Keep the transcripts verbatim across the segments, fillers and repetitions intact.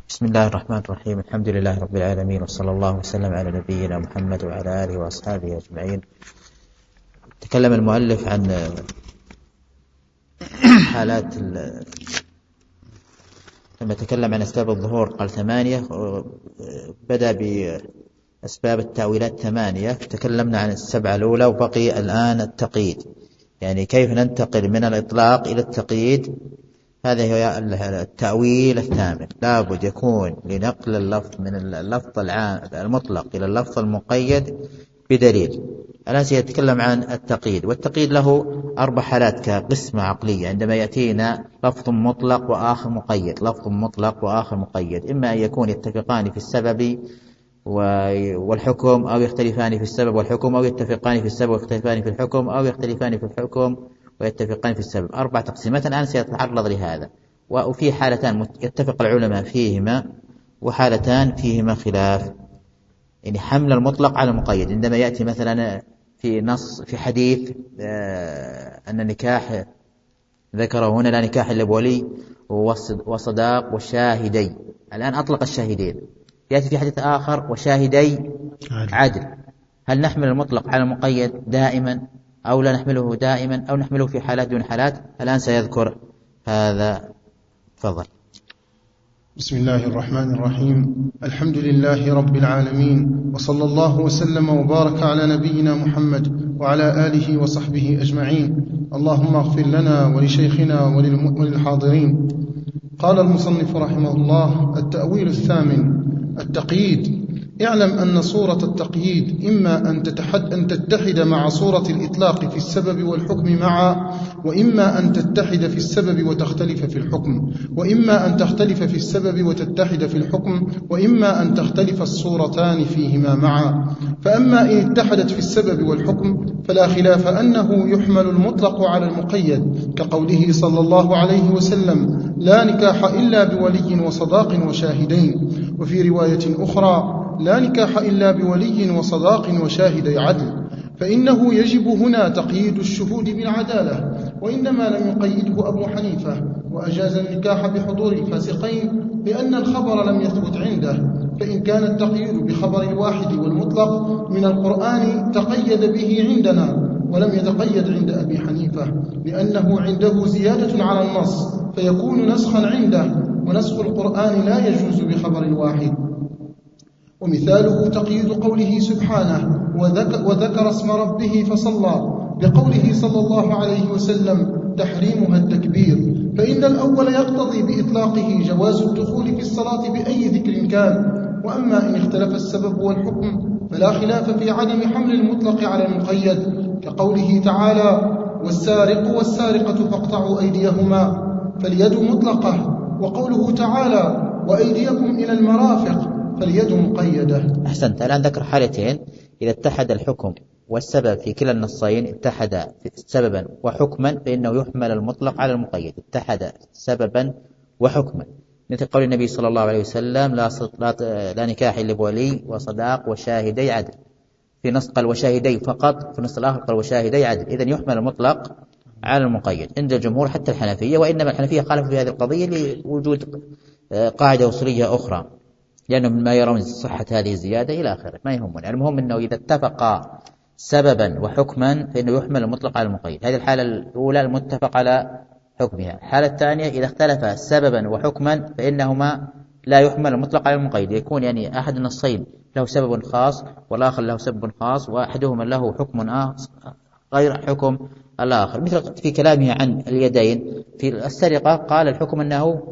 بسم الله الرحمن الرحيم. الحمد لله رب العالمين، وصلى الله وسلم على نبينا محمد وعلى آله وأصحابه أجمعين. تكلم المؤلف عن حالات لما تكلم عن أسباب الظهور قال ثمانية، بدأ بأسباب التأويلات ثمانية، تكلمنا عن السبعة الأولى وبقي الآن التقييد، يعني كيف ننتقل من الإطلاق إلى التقييد. هذا هو التأويل الثامن، لابد يكون لنقل اللفظ من اللفظ العام المطلق إلى اللفظ المقيد بدليل. الآن سيتكلم عن التقييد، والتقييد له أربع حالات كقسمة عقلية. عندما يأتينا لفظ مطلق وآخر مقيد، لفظ مطلق وآخر مقيد، إما أن يكون يتفقان في السبب والحكم، أو يختلفان في السبب والحكم، أو يتفقان في السبب ويختلفان في الحكم، أو يختلفان في الحكم ويتفقان في السبب. أربع تقسيمات الآن سيتعرض لهذا. وفي حالتان يتفق العلماء فيهما، وحالتان فيهما خلاف، يعني حمل المطلق على المقيد. عندما يأتي مثلا في نص في حديث أن النكاح ذكره هنا لا نكاح إلا بولي وصداق وشاهدي، الآن أطلق الشاهدين. يأتي في حديث آخر وشاهدي عدل. هل نحمل المطلق على المقيد دائما أو لا نحمله دائما، أو نحمله في حالات دون حالات؟ الآن سيذكر هذا. تفضل. بسم الله الرحمن الرحيم. الحمد لله رب العالمين، وصلى الله وسلم وبارك على نبينا محمد وعلى آله وصحبه أجمعين. اللهم اغفر لنا ولشيخنا وللحاضرين. قال المصنف رحمه الله: التأويل الثامن، التقييد. اعلم أن صورة التقييد إما أن تتحد أن تتحد مع صورة الإطلاق في السبب والحكم معا، وإما أن تتحد في السبب وتختلف في الحكم، وإما أن تختلف في السبب وتتحد في الحكم، وإما أن تختلف الصورتان فيهما معا. فأما إن اتحدت في السبب والحكم فلا خلاف أنه يحمل المطلق على المقيد، كقوله صلى الله عليه وسلم: لا نكاح إلا بولي وصداق وشاهدين. وفي رواية أخرى: لا نكاح إلا بولي وصداق وشاهدي عدل. فإنه يجب هنا تقييد الشهود بالعدالة، وإنما لم يقيده أبو حنيفة، وأجاز النكاح بحضور الفاسقين لأن الخبر لم يثبت عنده. فإن كان التقييد بخبر الواحد والمطلق من القرآن تقيد به عندنا، ولم يتقيد عند أبي حنيفة، لأنه عنده زيادة على النص فيكون نسخا عنده، ونسخ القرآن لا يجوز بخبر الواحد. ومثاله تقييد قوله سبحانه: وذكر, وذكر اسم ربه فصلى، بقوله صلى الله عليه وسلم: تحريمها التكبير. فإن الأول يقتضي بإطلاقه جواز الدخول في الصلاة بأي ذكر كان. وأما إن اختلف السبب والحكم فلا خلاف في عدم حمل المطلق على المقيد، كقوله تعالى: والسارق والسارقة فاقطعوا أيديهما، فاليد مطلقة. وقوله تعالى: وأيديكم إلى المرافق، فاليد مقيدة. أحسنت. الآن ذكر حالتين: إذا اتحد الحكم والسبب في كلا النصين، اتحد سببا وحكما، فإنه يحمل المطلق على المقيد. اتحد سببا وحكما، مثل قول النبي صلى الله عليه وسلم: لا, لا, لا نكاح إلا بولي وصداق وشاهدي عدل. في نص قال وشاهدي فقط، في النص الآخر قال وشاهدي عدل. إذن يحمل المطلق على المقيد عند الجمهور حتى الحنفية، وإنما الحنفية خالفوا في هذه القضية لوجود قاعدة أصولية أخرى، لأنهم ما يرون صحة هذه الزيادة إلى آخره، ما يهمون. المهم أنه إذا اتفقا سببا وحكما فإنه يحمل المطلق على المقيد. هذه الحالة الأولى المتفق على حكمها. الحالة الثانية إذا اختلف سببا وحكما فإنهما لا يحمل المطلق على المقيد، يكون يعني أحد النصين له سبب خاص والآخر له سبب خاص، وأحدهما له حكم غير حكم الآخر. مثل في كلامه عن اليدين في السرقة قال الحكم أنه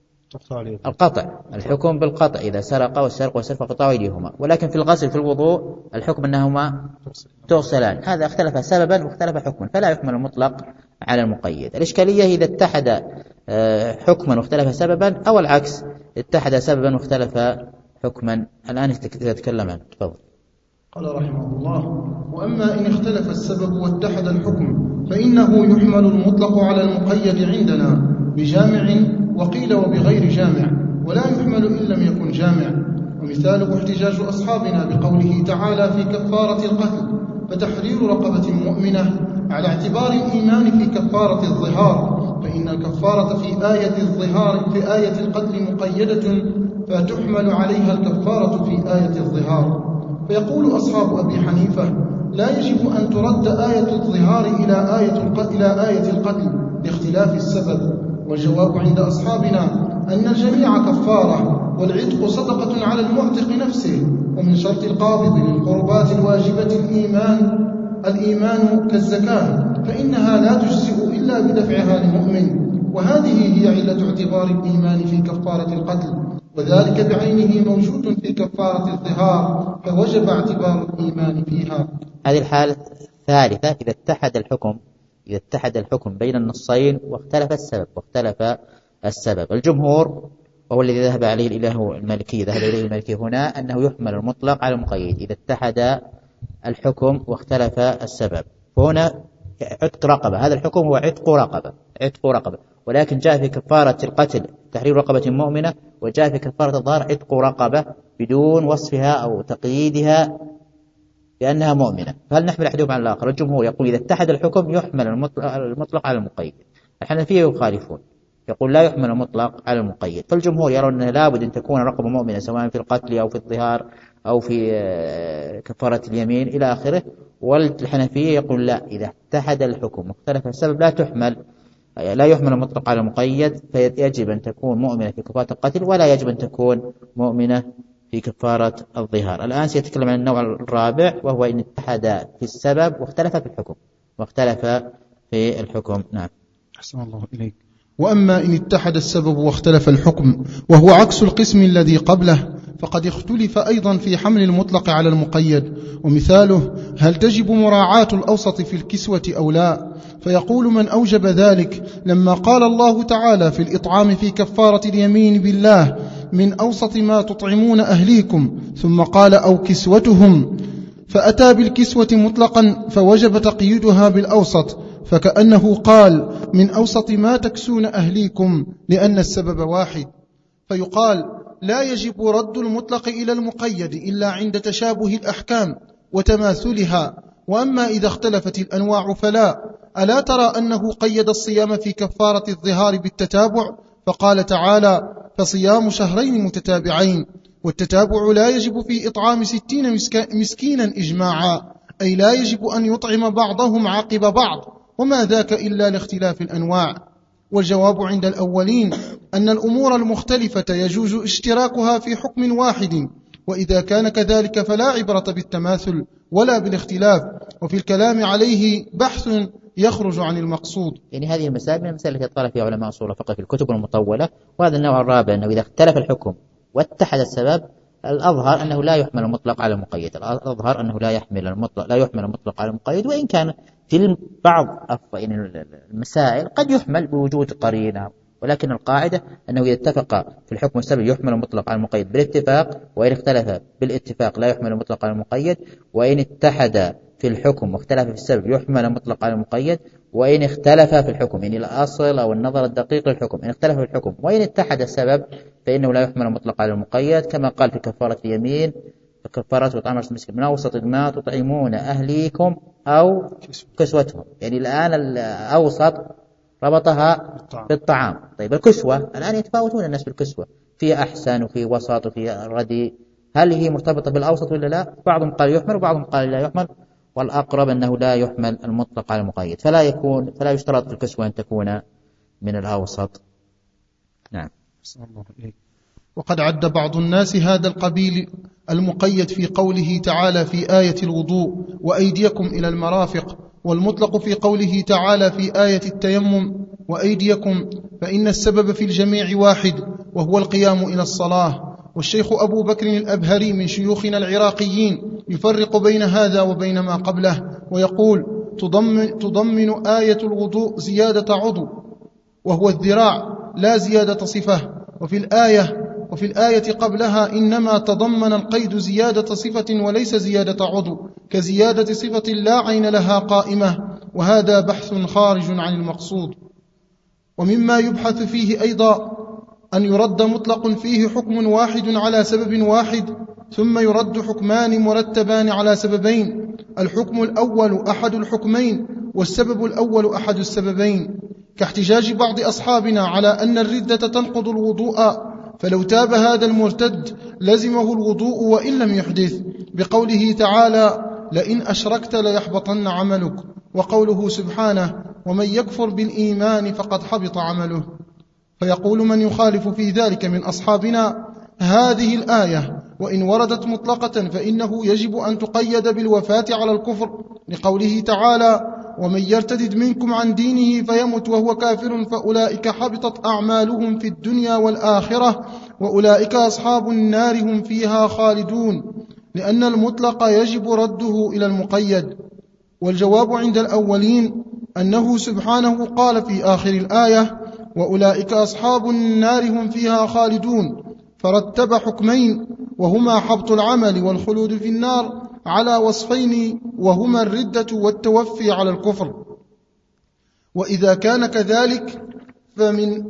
القطع، الحكم بالقطع، إذا سرق والسرق والسرق قطعوا أيديهما. ولكن في الغسل في الوضوء الحكم أنهما تغسلان. هذا اختلف سببا واختلف حكما، فلا يحمل المطلق على المقيد. الإشكالية إذا اتحد حكما واختلف سببا، أو العكس، اتحد سببا واختلف حكما. الآن يتكلم عنه. تفضل. قال رحمه الله: وأما إن اختلف السبب واتحد الحكم فإنه يحمل المطلق على المقيد عندنا بجامع، وقيل وبغير جامع، ولا يحمل إن لم يكن جامع. ومثاله احتجاج أصحابنا بقوله تعالى في كفارة القتل: فتحرير رقبة مؤمنة، على اعتبار الإيمان في كفارة الظهار، فإن الكفارة في آية الظهار في آية القتل مقيدة فتحمل عليها الكفارة في آية الظهار. فيقول أصحاب أبي حنيفة: لا يجب أن ترد آية الظهار إلى آية إلى آية القتل لاختلاف السبب. والجواب عند أصحابنا أن الجميع كفارة، والعتق صدقة على المعتق نفسه. ومن شرط القابض للقربات الواجبة الإيمان الإيمان كالزكاة، فإنها لا تجزئ إلا بدفعها لمؤمن، وهذه هي علة اعتبار الإيمان في كفارة القتل، وذلك بعينه موجود في كفارة الظهار، فوجب اعتبار الإيمان فيها. هذه الحالة الثالثة إذا اتحد الحكم إذا اتحد الحكم بين النصين واختلف السبب واختلف السبب. الجمهور وهو الذي ذهب عليه الإله المالكي ذهب إليه المالكي هنا أنه يحمل المطلق على المقيد إذا اتحد الحكم واختلف السبب. فهنا عتق رقبة، هذا الحكم هو عتق رقبة عتق رقبة ولكن جاء في كفارة القتل تحرير رقبة مؤمنة، وجاء في كفارة الظهر عتق رقبة بدون وصفها أو تقييدها بأنها مؤمنة. فهل نحمل أحدهم على الآخر؟ الجمهور يقول إذا اتحد الحكم يحمل المطلق على المقيد. الحنفية يخالفون، يقول لا يحمل المطلق على المقيد. فالجمهور يرون أنه لابد أن تكون رقبة مؤمنة سواء في القتل أو في الظهار أو في كفارة اليمين إلى آخره. والحنفية يقول لا، إذا اتحد الحكم واختلف السبب لا تحمل لا يحمل المطلق على المقيد، فيجب أن تكون مؤمنة في كفارة القتل ولا يجب أن تكون مؤمنة في كفارة الظهار. الآن سيتكلم عن النوع الرابع، وهو إن اتحد في السبب واختلف في الحكم واختلف في الحكم. نعم. أحسن الله إليك. وأما إن اتحد السبب واختلف الحكم وهو عكس القسم الذي قبله، فقد اختلف أيضا في حمل المطلق على المقيد. ومثاله: هل تجب مراعاة الأوسط في الكسوة أو لا؟ فيقول من أوجب ذلك لما قال الله تعالى في الإطعام في كفارة اليمين بالله: من أوسط ما تطعمون أهليكم، ثم قال: أو كسوتهم، فأتى بالكسوة مطلقا فوجب تقييدها بالأوسط، فكأنه قال: من أوسط ما تكسون أهليكم، لأن السبب واحد. فيقال: لا يجب رد المطلق إلى المقيد إلا عند تشابه الأحكام وتماثلها، وأما إذا اختلفت الأنواع فلا. ألا ترى أنه قيد الصيام في كفارة الظهار بالتتابع، فقال تعالى: فصيام شهرين متتابعين. والتتابع لا يجب في إطعام ستين مسكينا إجماعا، أي لا يجب أن يطعم بعضهم عقب بعض، وما ذاك إلا لاختلاف الأنواع. والجواب عند الأولين أن الأمور المختلفة يجوز اشتراكها في حكم واحد، وإذا كان كذلك فلا عبرة بالتماثل ولا بالاختلاف، وفي الكلام عليه بحث يخرج عن المقصود. يعني هذه المسائل من المسائل التي طال فيها علماء أصول الفقه في الكتب المطولة. وهذا النوع الرابع أنه إذا اختلف الحكم واتحد السبب، الأظهر أنه لا يحمل المطلق على المقيد الأظهر أنه لا يحمل المطلق لا يحمل المطلق على المقيد، وإن كان في بعض المسائل قد يحمل بوجود قرينة، ولكن القاعدة أنه إذا اتفق في الحكم والسبب يحمل المطلق على المقيد بالاتفاق، وإن اختلف بالاتفاق لا يحمل المطلق على المقيد، وإن اتحد في الحكم واختلف في السبب يحمل المطلق على المقيد، وإن اختلف في الحكم يعني الأصل أو النظر الدقيق للحكم إن اختلف في الحكم وإن اتحد السبب فإنه لا يحمل المطلق على المقيد، كما قال في كفارة اليمين: كفارة وطعام مسكين من أوسط ما تطعمون أهليكم أو كسوتهم. يعني الآن الأوسط ربطها بالطعام. طيب الكسوة الآن يتفاوتون الناس بالكسوة، في أحسن وفي وسط وفي رديء، هل هي مرتبطة بالأوسط ولا لا؟ بعضهم قال يحمل وبعضهم قال لا يحمل، والأقرب أنه لا يحمل المطلق على المقيد، فلا يكون فلا يشترط في الكسوة أن تكون من الأوسط. نعم. وقد عد بعض الناس هذا القبيل المقيد في قوله تعالى في آية الوضوء: وأيديكم إلى المرافق، والمطلق في قوله تعالى في آية التيمم: وأيديكم، فإن السبب في الجميع واحد، وهو القيام إلى الصلاة. والشيخ أبو بكر الأبهري من شيوخنا العراقيين يفرق بين هذا وبين ما قبله، ويقول: تضمن, تضمن آية الوضوء زيادة عضو وهو الذراع لا زيادة صفة، وفي الآية وفي الآية قبلها إنما تضمن القيد زيادة صفة وليس زيادة عضو، كزيادة صفة لا عين لها قائمة، وهذا بحث خارج عن المقصود. ومما يبحث فيه أيضا أن يرد مطلق فيه حكم واحد على سبب واحد، ثم يرد حكمان مرتبان على سببين، الحكم الأول أحد الحكمين والسبب الأول أحد السببين، كاحتجاج بعض أصحابنا على أن الردة تنقض الوضوء فلو تاب هذا المرتد لزمه الوضوء وإن لم يحدث، بقوله تعالى لئن أشركت ليحبطن عملك، وقوله سبحانه ومن يكفر بالإيمان فقد حبط عمله. فيقول من يخالف في ذلك من أصحابنا هذه الآية وإن وردت مطلقة فإنه يجب أن تقيد بالوفاة على الكفر، لقوله تعالى ومن يرتد منكم عن دينه فيمت وهو كافر فأولئك حبطت أعمالهم في الدنيا والآخرة وأولئك أصحاب النار هم فيها خالدون، لأن المطلق يجب رده إلى المقيد. والجواب عند الأولين أنه سبحانه قال في آخر الآية وأولئك أصحاب النار هم فيها خالدون، فرتب حكمين وهما حبط العمل والخلود في النار على وصفين وهما الردة والتوفي على الكفر. وإذا كان كذلك فمن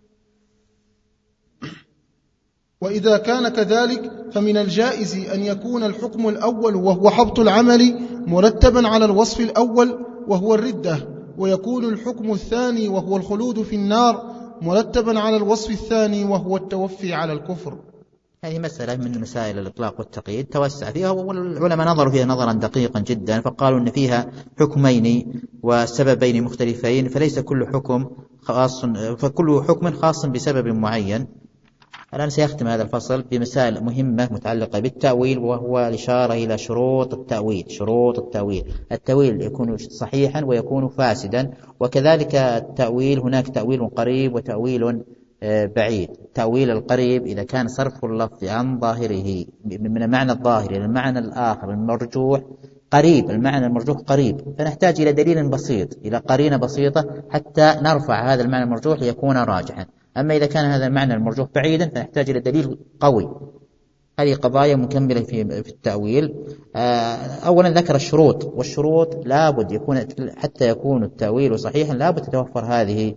وإذا كان كذلك فمن الجائز أن يكون الحكم الأول وهو حبط العمل مرتبا على الوصف الأول وهو الردة، ويكون الحكم الثاني وهو الخلود في النار مرتبا على الوصف الثاني وهو التوفي على الكفر. هذه مسألة من مسائل الإطلاق والتقييد توسع فيها، والعلماء نظروا فيها نظرا دقيقا جدا، فقالوا أن فيها حكمين وسببين مختلفين، فليس كل حكم خاص فكل حكم خاص بسبب معين. الآن سيختم هذا الفصل بمسائل مهمة متعلقة بالتأويل، وهو الإشارة إلى شروط التأويل. شروط التأويل: التأويل يكون صحيحا ويكون فاسدا، وكذلك التأويل هناك تأويل قريب وتأويل بعيد. التأويل القريب إذا كان صرف اللفظ عن ظاهره من المعنى الظاهر إلى المعنى الآخر المرجوح قريب، المعنى المرجوح قريب، فنحتاج إلى دليل بسيط، إلى قرينة بسيطة حتى نرفع هذا المعنى المرجوح ليكون راجحا. أما إذا كان هذا المعنى المرجوح بعيدا فنحتاج إلى دليل قوي. هذه قضايا مكملة في في التأويل. أولا ذكر الشروط، والشروط لابد يكون حتى يكون التأويل صحيحا لابد تتوفر هذه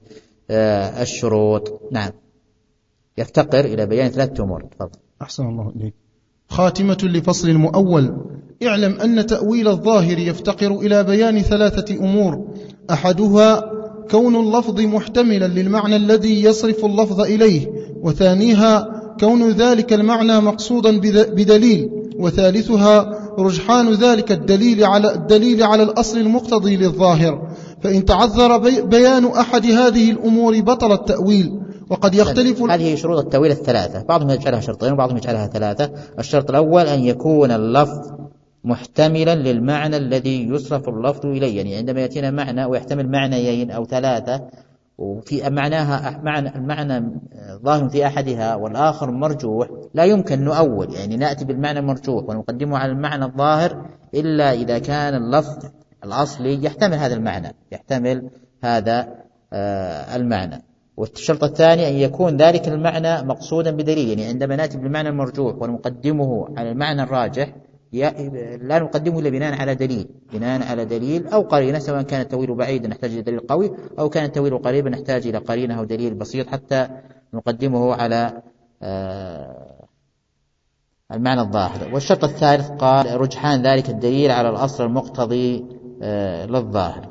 الشروط. نعم. يفتقر إلى بيان ثلاثة أمور. تفضل. أحسن الله إليك. خاتمة لفصل المؤول: اعلم أن تأويل الظاهر يفتقر إلى بيان ثلاثة أمور: أحدها كون اللفظ محتملا للمعنى الذي يصرف اللفظ إليه، وثانيها كون ذلك المعنى مقصودا بدليل، وثالثها رجحان ذلك الدليل على الدليل على الأصل المقتضي للظاهر. فإن تعذر بيان أحد هذه الأمور بطل التأويل. وقد يختلف. هذه شروط التأويل الثلاثة، بعضهم يجعلها شرطين وبعضهم يجعلها ثلاثة. الشرط الأول أن يكون اللفظ محتملا للمعنى الذي يصرف اللفظ إليه، يعني عندما يأتينا معنى ويحتمل معنيين أو ثلاثة وفي معناها معنى المعنى ظاهر في أحدها والآخر مرجوح، لا يمكن نؤول، يعني نأتي بالمعنى المرجوح ونقدمه على المعنى الظاهر إلا إذا كان اللفظ الأصلي يحتمل هذا المعنى يحتمل هذا المعنى. والشرط الثاني أن يكون ذلك المعنى مقصودا بدليل، يعني عندما نأتي بالمعنى المرجوح ونقدمه على المعنى الراجح لا نقدمه إلا بناء على دليل بناء على دليل أو قرينة، سواء كان التأويل بعيدا نحتاج إلى دليل قوي أو كان التأويل قريبا نحتاج إلى قرينة أو دليل بسيط حتى نقدمه على المعنى الظاهر. والشرط الثالث قال رجحان ذلك الدليل على الأصل المقتضي للظاهر.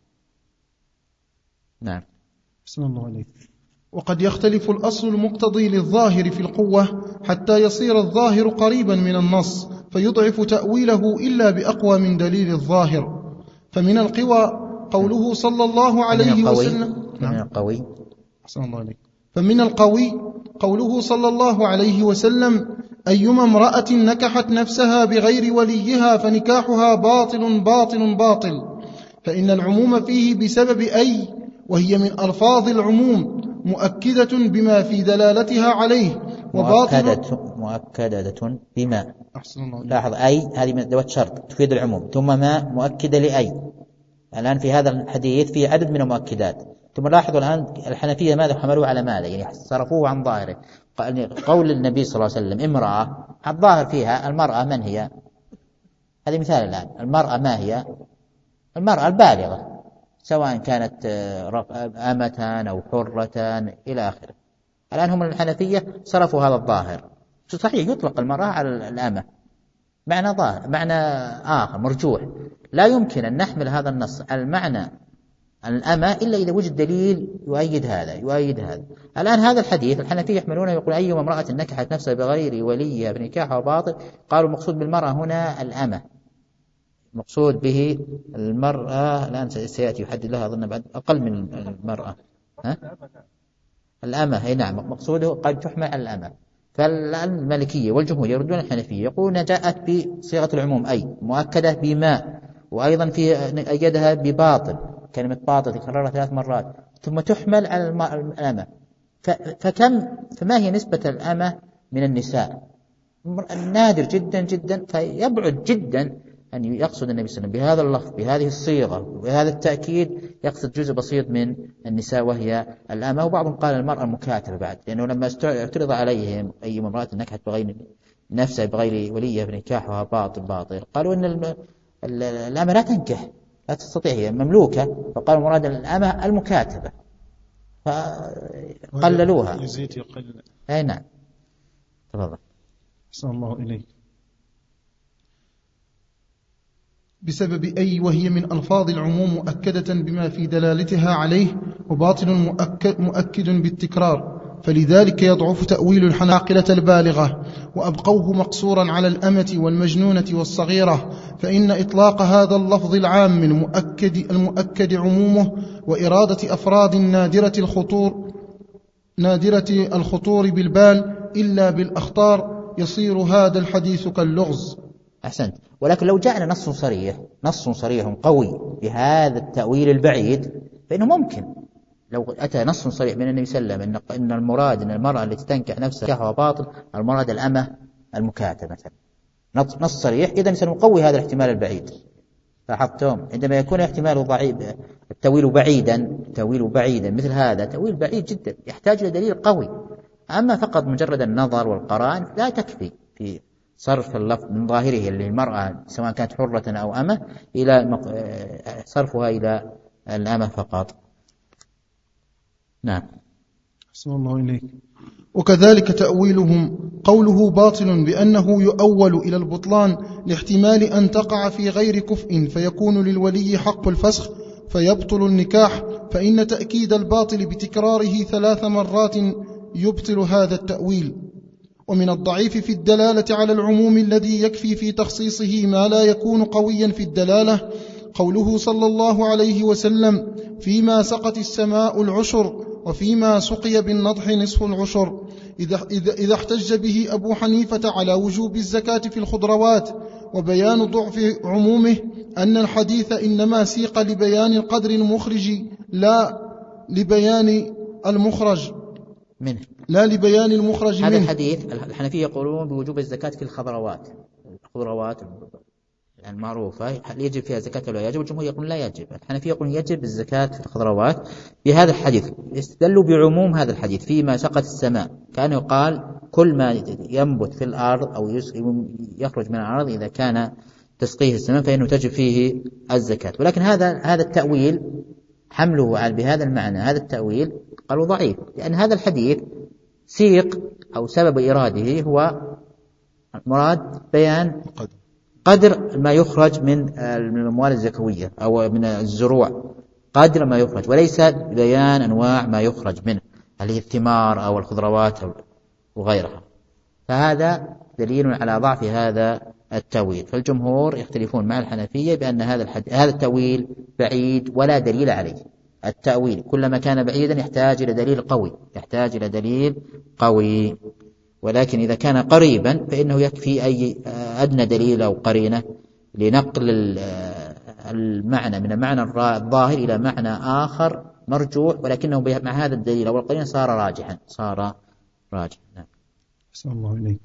نعم. بسم الله عليك. وقد يختلف الأصل المقتضي للظاهر في القوة حتى يصير الظاهر قريبا من النص فيضعف تأويله إلا بأقوى من دليل الظاهر. فمن القوى قوله صلى الله عليه وسلم. من القوي. أحسن الله عليك. فمن القوي قوله صلى الله عليه وسلم: أيما امرأة نكحت نفسها بغير وليها فنكاحها باطل باطل باطل. فإن العموم فيه بسبب أي، وهي من ألفاظ العموم مؤكدة بما في دلالتها عليه، مؤكدة, مؤكدة بما. أحسن الله. لاحظ أي هذه من أدوات شرط تفيد العموم، ثم ما مؤكدة لأي. الآن في هذا الحديث في عدد من المؤكدات. ثم لاحظوا الآن الحنفية ماذا حملوه على ماذا، يعني صرفوه عن ظاهره. قول النبي صلى الله عليه وسلم امرأة، الظاهر فيها المرأة من هي؟ هذه مثال الآن. المرأة ما هي؟ المرأة البالغة، سواء كانت أمة أو حرة إلى آخره. الآن هم الحنفية صرفوا هذا الظاهر. صحيح يطلق المرأة على الأمة معنى ظاهر، معنى آخر مرجوح. لا يمكن أن نحمل هذا النص المعنى الأمة إلا إذا وجد دليل يؤيد هذا يؤيد هذا. الآن هذا الحديث الحنفية يحملونه يقول أيما امرأة نكحت نفسها بغير وليها بنكاحها باطل، قالوا المقصود بالمرأة هنا الأمة، مقصود به المرأة الآن سيأتي يحدد لها أظن بعد أقل من المرأة، ها؟ الأمة هي نعم مقصوده قد تحمل على الأمة. فالمالكية والجمهور يردون الحنفية يقولون جاءت بصيغة العموم أي مؤكدة بما، وأيضا في أيدها بباطل، كلمة باطل تكررها ثلاث مرات، ثم تحمل على الأمة. فكم فما هي نسبة الأمة من النساء؟ نادر جدا جدا. فيبعد جدا أن يقصد النبي صلى الله عليه وسلم بهذا اللفظ بهذه الصيغة وبهذا التأكيد يقصد جزء بسيط من النساء وهي الأمة. وبعضهم قال المرأة المكاتبة بعد، لأنه لما اعترض عليهم أي امرأة نكحت بغير نفسها بغير وليها بنكاحها باطل باطل، قالوا إن الأمة لا تنكح لا تستطيع هي مملوكة، فقالوا مراد الأمة المكاتبة فقللوها. يزيد يقل. أي نعم. تفضل. أحسن الله إليك. بسبب أي وهي من ألفاظ العموم مؤكدة بما في دلالتها عليه، وباطل مؤكد, مؤكد بالتكرار، فلذلك يضعف تأويل الحناقلة البالغة، وأبقوه مقصورا على الأمة والمجنونة والصغيرة، فإن إطلاق هذا اللفظ العام المؤكد, المؤكد عمومه وإرادة أفراد نادرة الخطور نادرة الخطور بالبال إلا بالأخطار يصير هذا الحديث كاللغز. أحسنت. ولكن لو جاءنا نص صريح نص صريح قوي بهذا التأويل البعيد فإنه ممكن. لو أتى نص صريح من النبي صلى الله عليه وسلم إن المراد أن المرأة التي تنكح نفسها كهوى باطل المراد الأمة المكاتبة مثلا، نص صريح، إذن سنقوي هذا الاحتمال البعيد. لاحظتم عندما يكون احتماله ضعيف التأويل بعيدا التأويل بعيدا مثل هذا تأويل بعيد جدا يحتاج إلى دليل قوي. أما فقط مجرد النظر والقرائن لا تكفي في صرف اللفظ من ظاهره للمرأة سواء كانت حرة أو أمة إلى صرفها إلى الأمة فقط. نعم. أحسن الله إليك. وكذلك تأويلهم قوله باطل بأنه يؤول إلى البطلان لاحتمال أن تقع في غير كفء فيكون للولي حق الفسخ فيبطل النكاح، فإن تأكيد الباطل بتكراره ثلاث مرات يبطل هذا التأويل. ومن الضعيف في الدلالة على العموم الذي يكفي في تخصيصه ما لا يكون قويا في الدلالة قوله صلى الله عليه وسلم فيما سقت السماء العشر وفيما سقي بالنضح نصف العشر، إذا, إذا, إذا احتج به أبو حنيفة على وجوب الزكاة في الخضروات. وبيان ضعف عمومه أن الحديث إنما سيق لبيان القدر المخرج لا لبيان المخرج منه لا لبيان المخرج هذا منه. الحديث الحنفية يقولون بوجوب الزكاة في الخضروات الخضروات المعروفة هل يجب فيها زكاة ولا يجب؟ الجمهور يقول لا يجب. الحنفية يقول يجب الزكاة في الخضروات بهذا الحديث، استدلوا بعموم هذا الحديث فيما سقت السماء، كأنه قال كل ما ينبت في الأرض أو يخرج من الأرض إذا كان تسقيه السماء فإنه تجب فيه الزكاة. ولكن هذا هذا التأويل حمله بهذا المعنى هذا التأويل قالوا ضعيف، لأن هذا الحديث سيق أو سبب إراده هو مراد بيان قدر ما يخرج من الأموال الزكوية أو من الزروع، قدر ما يخرج، وليس بيان أنواع ما يخرج منه هل هي الثمار أو الخضروات وغيرها. فهذا دليل على ضعف هذا التأويل. فالجمهور يختلفون مع الحنفية بأن هذا هذا التأويل بعيد ولا دليل عليه. التأويل كلما كان بعيدا يحتاج إلى دليل قوي يحتاج إلى دليل قوي ولكن إذا كان قريبا فإنه يكفي أي أدنى دليل أو قرينة لنقل المعنى من المعنى الظاهر إلى معنى آخر مرجوح، ولكنه مع هذا الدليل أو القرينة صار راجحا صار راجحا. نعم. أحسن الله إليك.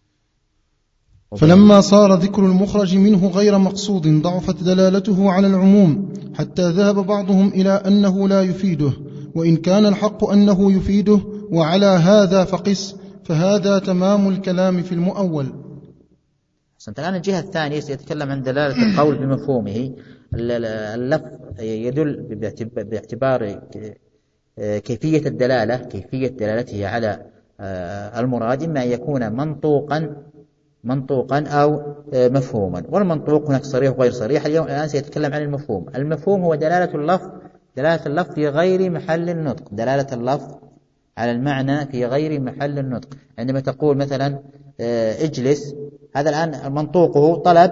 فلما صار ذكر المخرج منه غير مقصود ضعفت دلالته على العموم حتى ذهب بعضهم إلى أنه لا يفيده، وإن كان الحق أنه يفيده، وعلى هذا فقس، فهذا تمام الكلام في المؤول. الآن الجهة الثانية يتكلم عن دلالة القول بمفهومه. اللفظ يدل باعتبار كيفية الدلالة كيفية دلالته على المراد، إما أن يكون منطوقا منطوقا أو مفهوما. والمنطوق هناك صريح وغير صريح. اليوم الآن سيتكلم عن المفهوم. المفهوم هو دلالة اللفظ دلالة اللفظ في غير محل النطق، دلالة اللفظ على المعنى في غير محل النطق. عندما تقول مثلا اجلس، هذا الآن منطوقه طلب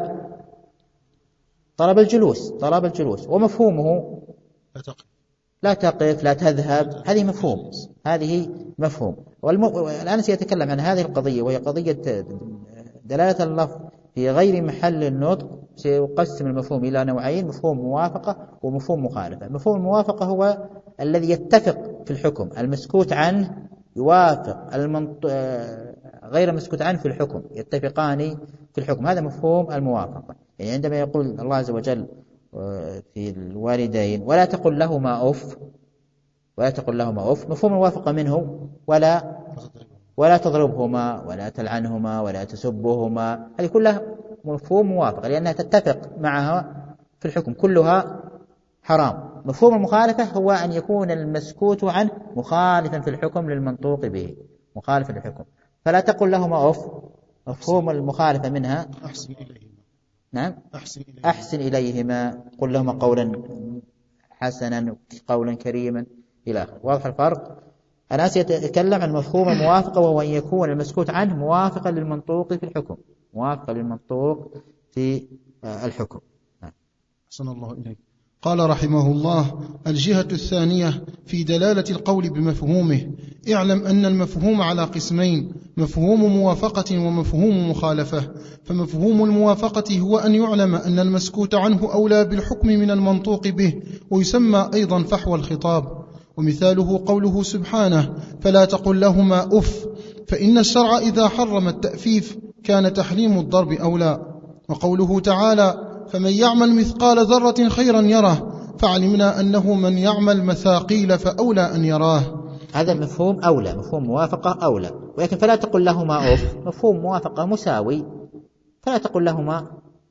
طلب الجلوس طلب الجلوس ومفهومه لا تقف لا تقف لا تذهب، هذه مفهوم هذه مفهوم. والم... الآن سيتكلم عن هذه القضية وهي قضية دلالة اللفظ في غير محل النطق. سيقسم المفهوم إلى نوعين: مفهوم موافقة ومفهوم مخالفة. مفهوم الموافقة هو الذي يتفق في الحكم، المسكوت عنه يوافق المنط... غير مسكوت عنه في الحكم، يتفقان في الحكم، هذا مفهوم الموافقة. يعني عندما يقول الله عز وجل في الوالدين ولا تقل لهما أف ولا تقل لهما أف، مفهوم الموافقة منه ولا ولا تضربهما ولا تلعنهما ولا تسبهما، هذه كلها مفهوم موافقة لأنها تتفق معها في الحكم، كلها حرام. مفهوم المخالفة هو أن يكون المسكوت عنه مخالفا في الحكم للمنطوق به، مخالفا للحكم. فلا تقل لهما أف، مفهوم المخالفة منها أحسن إليهما. نعم أحسن إليهما, أحسن إليهما، قل لهما قولا حسنا قولا كريما إلى آخره. واضح الفرق؟ أنا سيتكلم عن مفهوم الموافقة وهو أن يكون المسكوت عنه موافقا للمنطوق في الحكم، موافقا للمنطوق في الحكم. أحسن الله إليك. قال رحمه الله: الجهة الثانية في دلالة القول بمفهومه. اعلم أن المفهوم على قسمين: مفهوم موافقة ومفهوم مخالفة. فمفهوم الموافقة هو أن يعلم أن المسكوت عنه أولى بالحكم من المنطوق به، ويسمى أيضا فحوى الخطاب. ومثاله قوله سبحانه: فلا تقل لهما أف، فإن الشرع إذا حرم التأفيف كان تحريم الضرب أولى. وقوله تعالى: فمن يعمل مثقال ذرة خيرا يره، فعلمنا أنه من يعمل مثاقيل فأولى أن يراه. هذا مفهوم أولى، مفهوم موافقة أولى. ولكن فلا تقل لهما أف مفهوم موافقة مساوي، فلا تقل لهما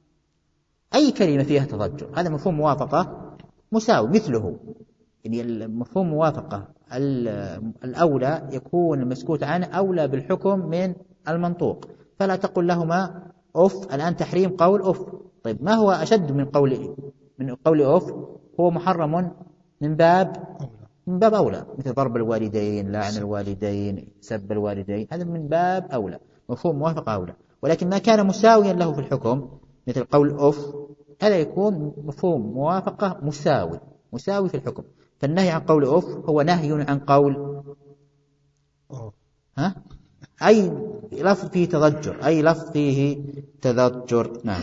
أي كلمة فيها تضجر، هذا مفهوم موافقة مساوي مثله. يعني المفهوم موافقة الأولى يكون المسكوت عنه أولى بالحكم من المنطوق. فلا تقل لهما أف، الآن تحريم قول أف. طيب ما هو أشد من قول من قول أف؟ هو محرم من باب من باب أولى، مثل ضرب الوالدين، لعن الوالدين، سب الوالدين، هذا من باب أولى، مفهوم موافقة أولى. ولكن ما كان مساويا له في الحكم مثل قول أف، هذا يكون مفهوم موافقة مساوي، مساوي في الحكم. فالنهي عن قول أف هو نهي عن قول ها أي لفظ فيه تضجر، أي لفظ فيه تضجر. نعم.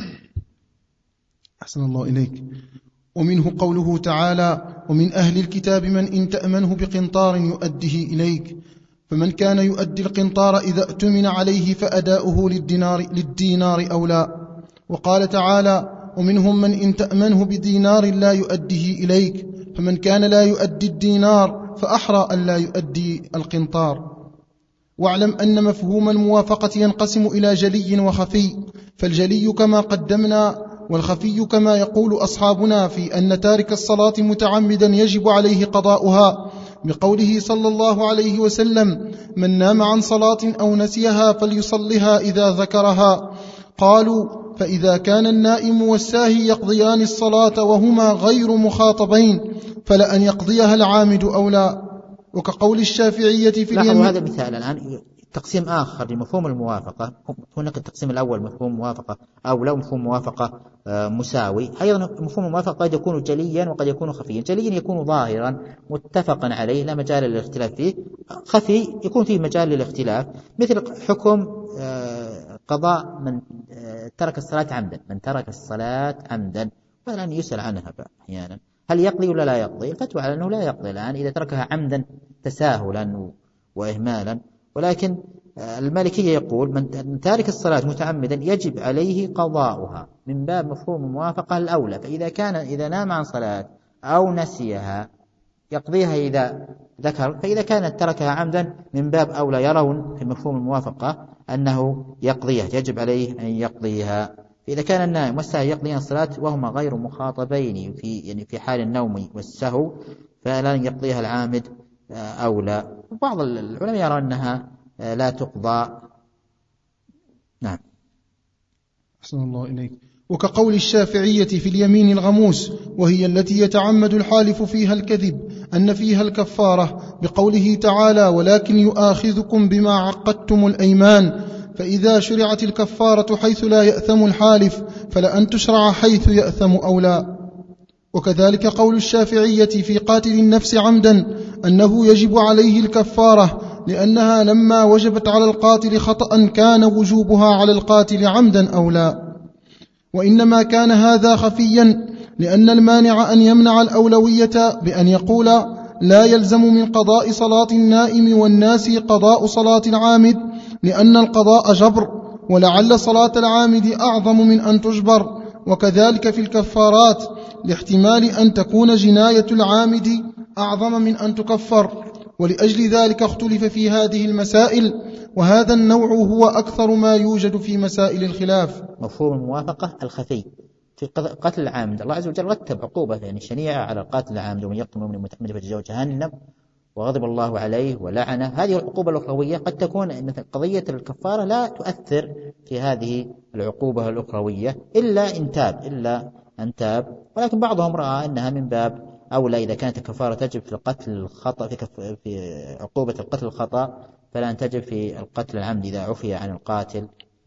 أحسن الله إليك. ومنه قوله تعالى: ومن أهل الكتاب من إن تأمنه بقنطار يؤديه إليك، فمن كان يؤدي القنطار إذا اؤتمن عليه فأداؤه للدينار, للدينار أولى. وقال تعالى: ومنهم من إن تأمنه بدينار لا يؤديه إليك، فمن كان لا يؤدي الدينار فأحرى أن لا يؤدي القنطار. واعلم أن مفهوم الموافقة ينقسم إلى جلي وخفي، فالجلي كما قدمنا، والخفي كما يقول أصحابنا في أن تارك الصلاة متعمدا يجب عليه قضاؤها، بقوله صلى الله عليه وسلم: من نام عن صلاة أو نسيها فليصلها إذا ذكرها. قالوا: فإذا كان النائم والساهي يقضيان الصلاة وهما غير مخاطبين فلأن يقضيها العامد أولى. وكقول الشافعية في اليمين. هذا مثال. الآن تقسيم آخر لمفهوم الموافقة، هناك التقسيم الأول مفهوم موافقة أولى ومفهوم موافقة مساوي. أيضا مفهوم الموافقة قد يكون جليا وقد يكون خفيا. جليا يكون ظاهرا متفقا عليه لا مجال للاختلاف فيه، خفي يكون فيه مجال للاختلاف، مثل حكم قضاء من ترك الصلاة عمدا، من ترك الصلاة عمدا فالآن يسأل عنها أحيانا هل يقضي ولا لا يقضي؟ الفتوى على أنه لا يقضي الآن إذا تركها عمدا تساهلا وإهمالا. ولكن المالكية يقول من تارك الصلاة متعمدا يجب عليه قضاؤها من باب مفهوم الموافقة الأولى. فإذا كان إذا نام عن صلاة أو نسيها يقضيها إذا ذكر، فإذا كانت تركها عمدا من باب أولى يرون في مفهوم الموافقة أنه يقضيها، يجب عليه أن يقضيها. فإذا كان النائم والساهي يقضيان الصلاة وهما غير مخاطبين في يعني في حال النوم والسهو فلن يقضيها العامد أولى. بعض العلماء يرى أنها لا تقضى. نعم. أحسن الله إليك. وكقول الشافعية في اليمين الغموس وهي التي يتعمد الحالف فيها الكذب أن فيها الكفارة بقوله تعالى ولكن يؤاخذكم بما عقدتم الأيمان، فإذا شرعت الكفارة حيث لا يأثم الحالف فلأن تشرع حيث يأثم أولى. وكذلك قول الشافعية في قاتل النفس عمدا أنه يجب عليه الكفارة لأنها لما وجبت على القاتل خطأ كان وجوبها على القاتل عمدا أولى. وإنما كان هذا خفيا لأن المانع أن يمنع الأولوية بأن يقول لا يلزم من قضاء صلاة النائم والناس قضاء صلاة العامد لأن القضاء جبر، ولعل صلاة العامد أعظم من أن تجبر. وكذلك في الكفارات لاحتمال أن تكون جناية العامد أعظم من أن تكفر، ولأجل ذلك اختلف في هذه المسائل، وهذا النوع هو أكثر ما يوجد في مسائل الخلاف. مفهوم الموافقة الخفي في قتل العامد، الله عز وجل رتب عقوبة يعني شنيعة على القاتل العامد ومن يقتل مؤمنا متعمدا فجزاؤه جهنم وغضب الله عليه ولعنه. هذه العقوبة الأخروية قد تكون أن قضية الكفارة لا تؤثر في هذه العقوبة الأخروية إلا إن تاب إلا أن تاب، ولكن بعضهم رأى أنها من باب أولى إذا كانت الكفارة تجب في القتل الخطأ في, كف... في عقوبة القتل الخطأ فلا أن تجب في القتل العمد إذا عفي عن القاتل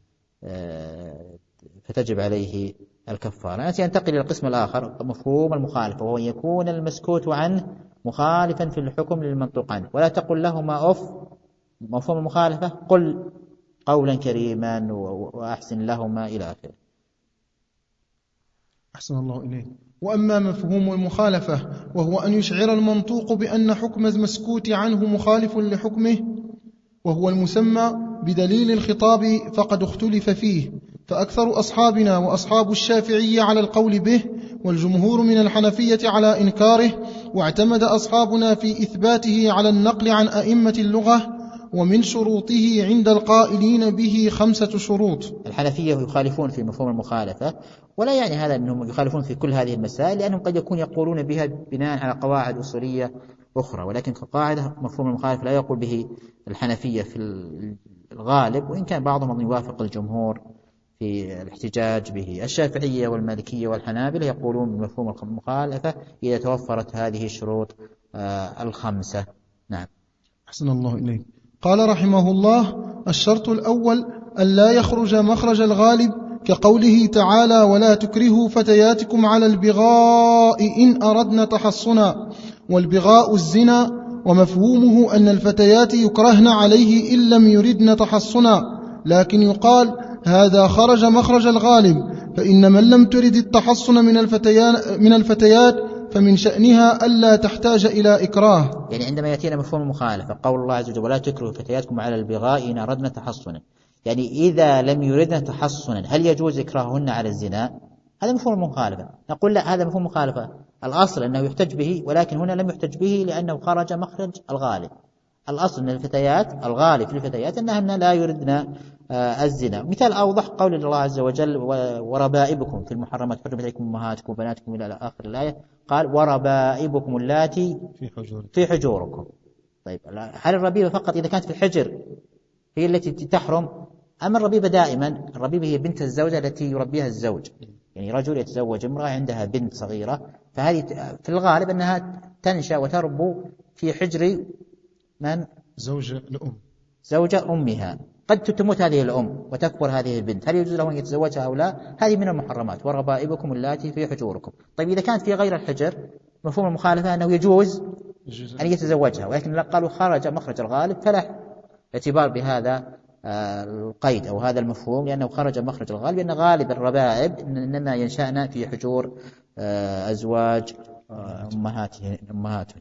فتجب عليه الكفارة. نأتي ينتقل إلى القسم الآخر مفهوم المخالفة، وهو يكون المسكوت عنه مخالفا في الحكم للمنطوق عنه. ولا تقل لهما أف، مفهوم المخالفة قل قولا كريما وأحسن لهما إلى آخره. أحسن الله إليك. وأما مفهوم المخالفة وهو أن يشعر المنطوق بأن حكم المسكوت عنه مخالف لحكمه وهو المسمى بدليل الخطاب فقد اختلف فيه، فأكثر أصحابنا وأصحاب الشافعية على القول به، والجمهور من الحنفية على إنكاره، واعتمد أصحابنا في إثباته على النقل عن أئمة اللغة. ومن شروطه عند القائلين به خمسة شروط. الحنفية يخالفون في مفهوم المخالفة، ولا يعني هذا أنهم يخالفون في كل هذه المسائل، لأنهم قد يكون يقولون بها بناء على قواعد أصولية أخرى، ولكن كقاعدة مفهوم المخالفة لا يقول به الحنفية في الغالب، وإن كان بعضهم يوافق الجمهور في الاحتجاج به. الشافعية والمالكية والحنابلة يقولون بمفهوم المخالفة إذا توفرت هذه الشروط آه الخمسة. نعم. أحسن الله إليك. قال رحمه الله: الشرط الأول أن لا يخرج مخرج الغالب، كقوله تعالى: ولا تكرهوا فتياتكم على البغاء إن أردنا تحصنا، والبغاء الزنا، ومفهومه أن الفتيات يكرهن عليه إن لم يردن تحصنا، لكن يقال هذا خرج مخرج الغالب، فإن من لم ترد التحصن من الفتيات, من الفتيات فمن شأنها ألا تحتاج إلى إكراه. يعني عندما يأتينا مفهوم المخالفة قول الله عز وجل: ولا تكرهوا فتياتكم على البغاء إن أردنا تحصنا، يعني إذا لم يردن تحصنا هل يجوز إكراههن على الزنا؟ هذا مفهوم المخالفة. نقول لا، هذا مفهوم مخالفة الأصل أنه يحتج به، ولكن هنا لم يحتج به لأنه خرج مخرج الغالب. الأصل أن الفتيات الغالب في الفتيات أنهن لا يردن الزنا. مثال أوضح قول الله عز وجل: وربائبكم في المحرمات حرمت عليكم أمهاتكم وبناتكم إلى آخر الآية، قال: وربائبكم اللاتي في حجوركم. طيب، هل الربيبة فقط إذا كانت في الحجر هي التي تحرم؟ أما الربيبة دائما، الربيبة هي بنت الزوجة التي يربيها الزوج، يعني رجل يتزوج امرأة عندها بنت صغيرة، فهذه في الغالب أنها تنشأ وتربو في حجر من؟ زوجة الأم، زوجة أمها. قد تموت هذه الأم وتكبر هذه البنت، هل يجوز له أن يتزوجها أو لا؟ هذه من المحرمات. وربائبكم اللاتي في حجوركم. طيب، إذا كانت في غير الحجر مفهوم المخالفة أنه يجوز أن يتزوجها، ولكن قالوا خرج مخرج الغالب فلا اعتبار بهذا القيد أو هذا المفهوم، لأنه خرج مخرج الغالب، لأن غالب الربائب إنما ينشأنا في حجور أزواج أمهاتهن أمهاتهن.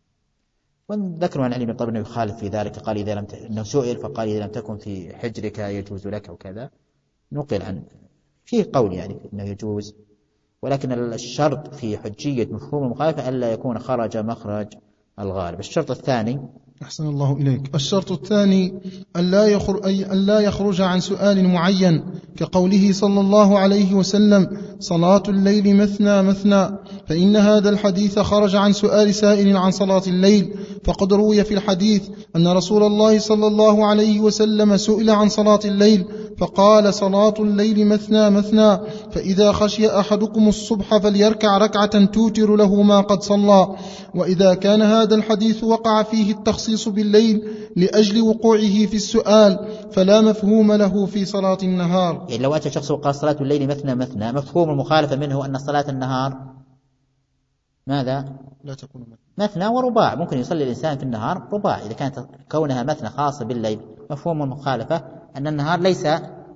وذكروا عن علي بن طلب أنه يخالف في ذلك، قال إذا لم ت... أنه سئل فقال: إذا لم تكن في حجرك يجوز لك وكذا. نقل عن فيه قول يعني أنه يجوز، ولكن الشرط في حجية مفهوم المخالفة ألا يكون خرج مخرج الغالب. الشرط الثاني: أحسن الله إليك. الشرط الثاني ألا يخرج, أي ألا يخرج عن سؤال معين، كقوله صلى الله عليه وسلم: صلاة الليل مثنى مثنى، فإن هذا الحديث خرج عن سؤال سائل عن صلاة الليل، فقد روي في الحديث أن رسول الله صلى الله عليه وسلم سئل عن صلاة الليل فقال صلاة الليل مثنى مثنى، فإذا خشي أحدكم الصبح فليركع ركعة توتر له ما قد صلى. وإذا كان هذا الحديث وقع فيه التخصيص بالليل لأجل وقوعه في السؤال فلا مفهوم له في صلاة النهار. يعني لو أتى شخص وقال صلاة الليل مثنى مثنى، مفهوم المخالفة منه أن صلاة النهار ماذا؟ لا تكون مثنى, مثنى ورباع. ممكن يصلي الإنسان في النهار رباع إذا كانت كونها مثنى خاصة بالليل. مفهوم المخالفة أن النهار ليس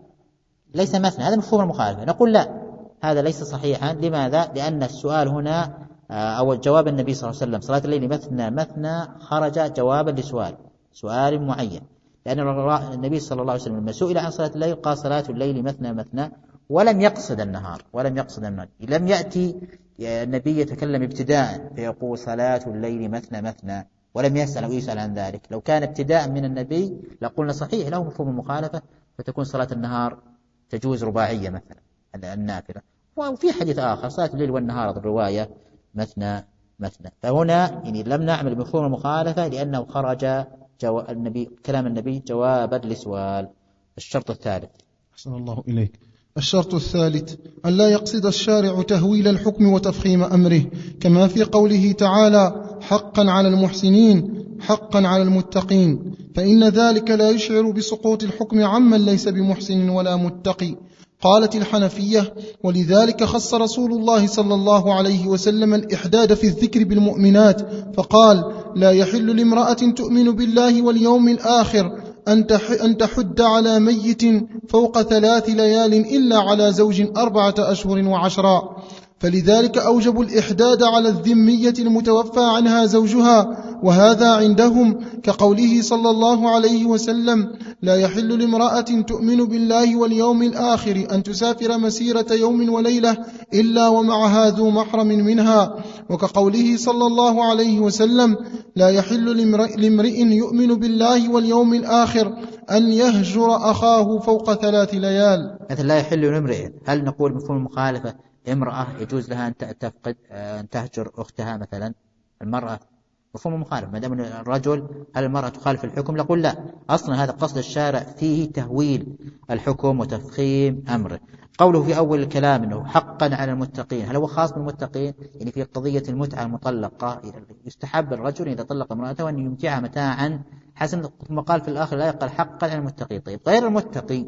ليس مثنى، هذا مفهوم المخالفة. نقول لا، هذا ليس صحيحا. لماذا؟ لأن السؤال هنا أو جواب النبي صلى الله عليه وسلم صلاة الليل مثنى مثنى خرج جوابا لسؤال سؤال معين، لأن النبي صلى الله عليه وسلم لما سئل عن صلاة الليل قال صلاة الليل مثنى مثنى ولم يقصد النهار ولم يقصد النهار. لم يأتي النبي يتكلم ابتداء فيقول صلاة الليل مثنى مثنى ولم يسأل أو يسأل عن ذلك. لو كان ابتداء من النبي لقلنا صحيح له مفهوم المخالفة، فتكون صلاة النهار تجوز رباعية مثلا النافلة. وفي حديث آخر صلاة الليل والنهار الرواية مثنى مثنى. فهنا يعني لم نعمل بمفهوم المخالفة لأنه خرج جو النبي كلام النبي جوابا لسؤال. الشرط الثالث. أحسن الله إليك. الشرط الثالث أن لا يقصد الشارع تهويل الحكم وتفخيم أمره، كما في قوله تعالى حقا على المحسنين حقا على المتقين، فإن ذلك لا يشعر بسقوط الحكم عمن ليس بمحسن ولا متقي. قالت الحنفية ولذلك خص رسول الله صلى الله عليه وسلم الإحداد في الذكر بالمؤمنات فقال لا يحل لامرأة تؤمن بالله واليوم الآخر أن تحد على ميت فوق ثلاث ليال إلا على زوج أربعة أشهر وعشرا. فلذلك أوجبوا الإحداد على الذمية المتوفى عنها زوجها، وهذا عندهم كقوله صلى الله عليه وسلم لا يحل لامرأة تؤمن بالله واليوم الآخر أن تسافر مسيرة يوم وليلة إلا ومعها ذو محرم منها، وكقوله صلى الله عليه وسلم لا يحل لامرئ يؤمن بالله واليوم الآخر أن يهجر أخاه فوق ثلاث ليال. مثل لا يحل لامرئ، هل نقول مفهوم المخالفة امرأة يجوز لها أن تفقد أن تهجر أختها مثلا؟ المرأة مفهوم المخالفة ما دام الرجل، هل المرأة تخالف الحكم؟ نقول لا، أصلا هذا قصد الشارع فيه تهويل الحكم وتفخيم أمره. قوله في أول الكلام أنه حقا على المتقين، هل هو خاص بالمتقين؟ يعني في قضية المتعة المطلقة يستحب الرجل إذا طلق امرأته أن يمتعها متاعا حسن، ثم قال في الآخر لا يقال حقا على المتقين. طيب غير المتقي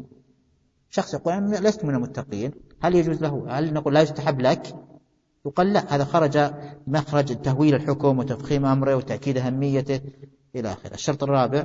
شخص يقول أنا لست من المتقين، هل يجوز له؟ هل نقول لا يستحب لك؟ يقال لا، هذا خرج مخرج تهويل الحكم وتفخيم أمره وتأكيد أهميته إلى آخره. الشرط الرابع.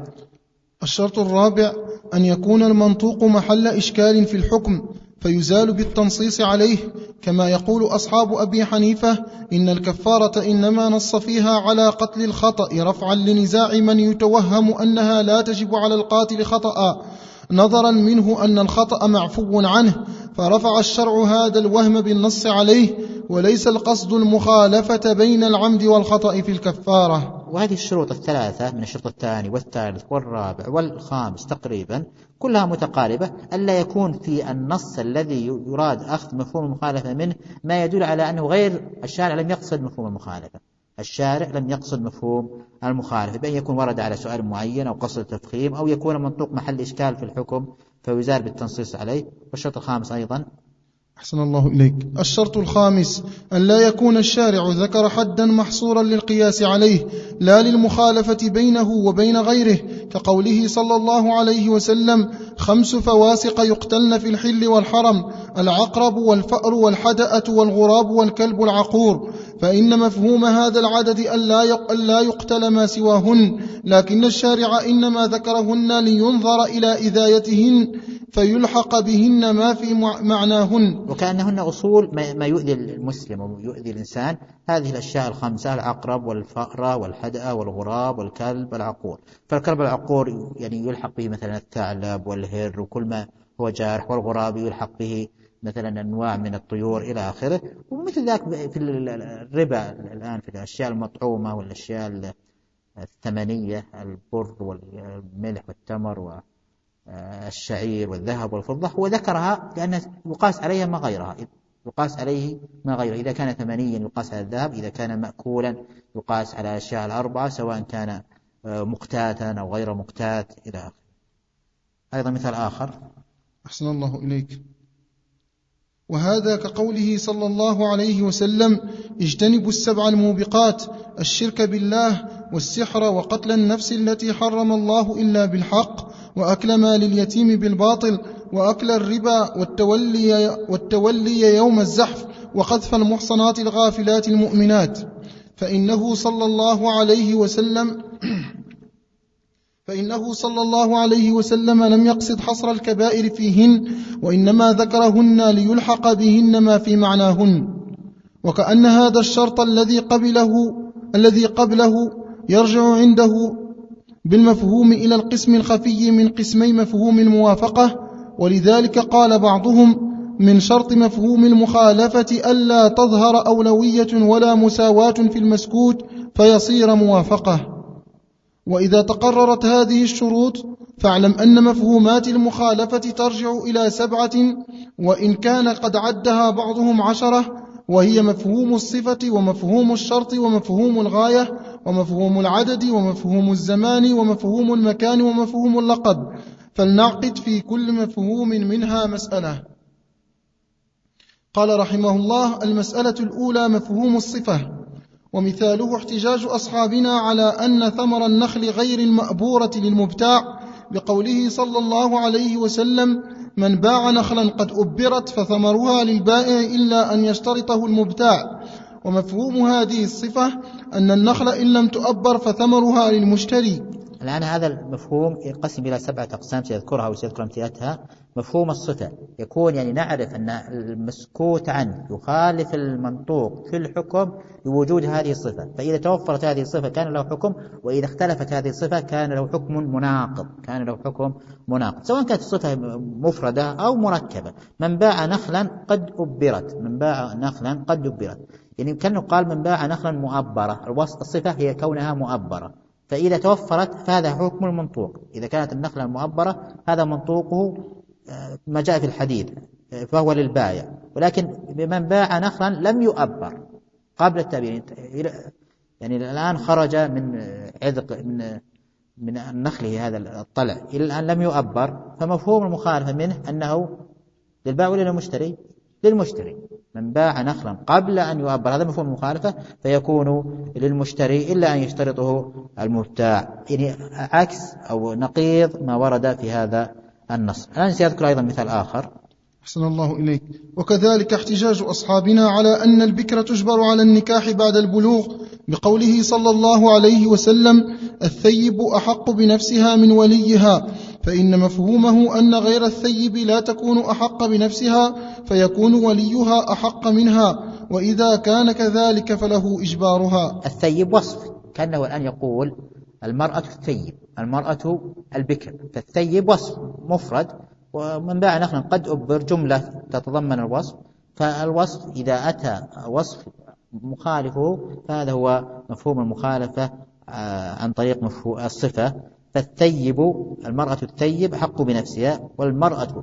الشرط الرابع أن يكون المنطوق محل إشكال في الحكم فيزال بالتنصيص عليه، كما يقول أصحاب أبي حنيفة إن الكفارة إنما نص فيها على قتل الخطأ رفعا لنزاع من يتوهم أنها لا تجب على القاتل خطأ، نظرا منه أن الخطأ معفو عنه، فرفع الشرع هذا الوهم بالنص عليه، وليس القصد المخالفة بين العمد والخطأ في الكفارة. وهذه الشروط الثلاثة من الشرط الثاني والثالث والرابع والخامس تقريبا كلها متقاربة، ألا يكون في النص الذي يراد أخذ مفهوم المخالفة منه ما يدل على أنه غير الشارع لم يقصد مفهوم المخالفة. الشارع لم يقصد مفهوم المخالفة بأن يكون ورد على سؤال معين أو قصد التفخيم، أو يكون منطوق محل إشكال في الحكم فيزال بالتنصيص عليه. والشرط الخامس أيضا. أحسن الله إليك. الشرط الخامس أن لا يكون الشارع ذكر حدا محصورا للقياس عليه لا للمخالفة بينه وبين غيره، كقوله صلى الله عليه وسلم خمس فواسق يقتلن في الحل والحرم العقرب والفأر والحدأة والغراب والكلب العقور، فإن مفهوم هذا العدد أن لا يقتل ما سواهن، لكن الشارع إنما ذكرهن لينظر إلى إذايتهن فيلحق بهن ما في معناهن، وكأنهن أصول ما يؤذي المسلم ويؤذي الإنسان. هذه الأشياء الخمسة العقرب والفأر والحدأة والغراب والكلب العقور. فالكلب العقور يعني يلحق به مثلا الثعلب والهر وكل ما هو جارح، والغراب يلحق به مثلا أنواع من الطيور إلى آخره. ومثل ذلك في الربا الآن في الأشياء المطعومة والأشياء الثمنية البر والملح والتمر و الشعير والذهب والفضة، هو ذكرها لأنه يقاس عليها ما غيرها. يقاس عليه ما غيره. إذا كان ثمنيا يقاس على الذهب، إذا كان مأكولا يقاس على الأشياء الأربعة سواء كان مقتاتا أو غير مقتات إلى آخره. أيضا مثال آخر. أحسن الله إليك. وهذا كقوله صلى الله عليه وسلم: اجتنبوا السبع الموبقات، الشرك بالله والسحر وقتل النفس التي حرم الله إلا بالحق وأكل مال اليتيم بالباطل وأكل الربا والتولي, والتولي يوم الزحف وقذف المحصنات الغافلات المؤمنات. فإنه صلى الله عليه وسلم فإنه صلى الله عليه وسلم لم يقصد حصر الكبائر فيهن، وإنما ذكرهن ليلحق بهن ما في معناهن. وكأن هذا الشرط الذي قبله الذي قبله يرجع عنده بالمفهوم إلى القسم الخفي من قسمي مفهوم الموافقة. ولذلك قال بعضهم: من شرط مفهوم المخالفة ألا تظهر أولوية ولا مساواة في المسكوت فيصير موافقة. وإذا تقررت هذه الشروط فاعلم أن مفهومات المخالفة ترجع إلى سبعة، وإن كان قد عدها بعضهم عشرة، وهي مفهوم الصفة ومفهوم الشرط ومفهوم الغاية ومفهوم العدد ومفهوم الزمان ومفهوم المكان ومفهوم اللقب. فلنعقد في كل مفهوم منها مسألة. قال رحمه الله: المسألة الأولى مفهوم الصفة، ومثاله احتجاج أصحابنا على أن ثمر النخل غير المأبورة للمبتاع بقوله صلى الله عليه وسلم: من باع نخلا قد أبرت فثمرها للبائع إلا أن يشترطه المبتاع. ومفهوم هذه الصفة أن النخل إن لم تؤبر فثمرها للمشتري. الآن هذا المفهوم ينقسم إلى سبعة أقسام سيذكرها وسيذكر أمثلتها. مفهوم الصفة يكون يعني نعرف أن المسكوت عنه يخالف المنطوق في الحكم بوجود هذه الصفة، فإذا توفرت هذه الصفة كان له حكم، وإذا اختلفت هذه الصفة كان له حكم مناقض كان له حكم مناقض سواء كانت الصفة مفردة أو مركبة. من باع نخلا قد أبرت، من باع نخلا قد أبرت، يعني كأنه قال من باع نخلا مؤبرة، الوصف الصفة هي كونها مؤبرة، فإذا توفرت فهذا حكم المنطوق. إذا كانت النخلة المؤبرة هذا منطوقه ما جاء في الحديث فهو للبائع. ولكن بمن باع نخلا لم يؤبر قبل التأبير، يعني الآن خرج من عذق من من النخل هذا الطلع إلى الآن لم يؤبر، فمفهوم المخالفة منه أنه للبائع ولا للمشتري؟ للمشتري. من باع نخلا قبل أن يؤبر هذا مفهوم المخالفة فيكون للمشتري إلا أن يشترطه المبتاع، يعني عكس أو نقيض ما ورد في هذا النص. الآن سيذكر أيضا مثال آخر. أحسن الله إليك. وكذلك احتجاج أصحابنا على أن البكر تجبر على النكاح بعد البلوغ بقوله صلى الله عليه وسلم: الثيب أحق بنفسها من وليها، فإن مفهومه أن غير الثيب لا تكون أحق بنفسها فيكون وليها أحق منها، وإذا كان كذلك فله إجبارها. الثيب وصف، كأنه الآن يقول المرأة الثيب، المرأة البكر، فالثيب وصف مفرد، ومن باع نخلا قد أبر جملة تتضمن الوصف، فالوصف إذا أتى وصف مخالفه فهذا هو مفهوم المخالفة عن طريق مفهوم الصفة. فالثيب المرأة الثيب حق بنفسها، والمرأة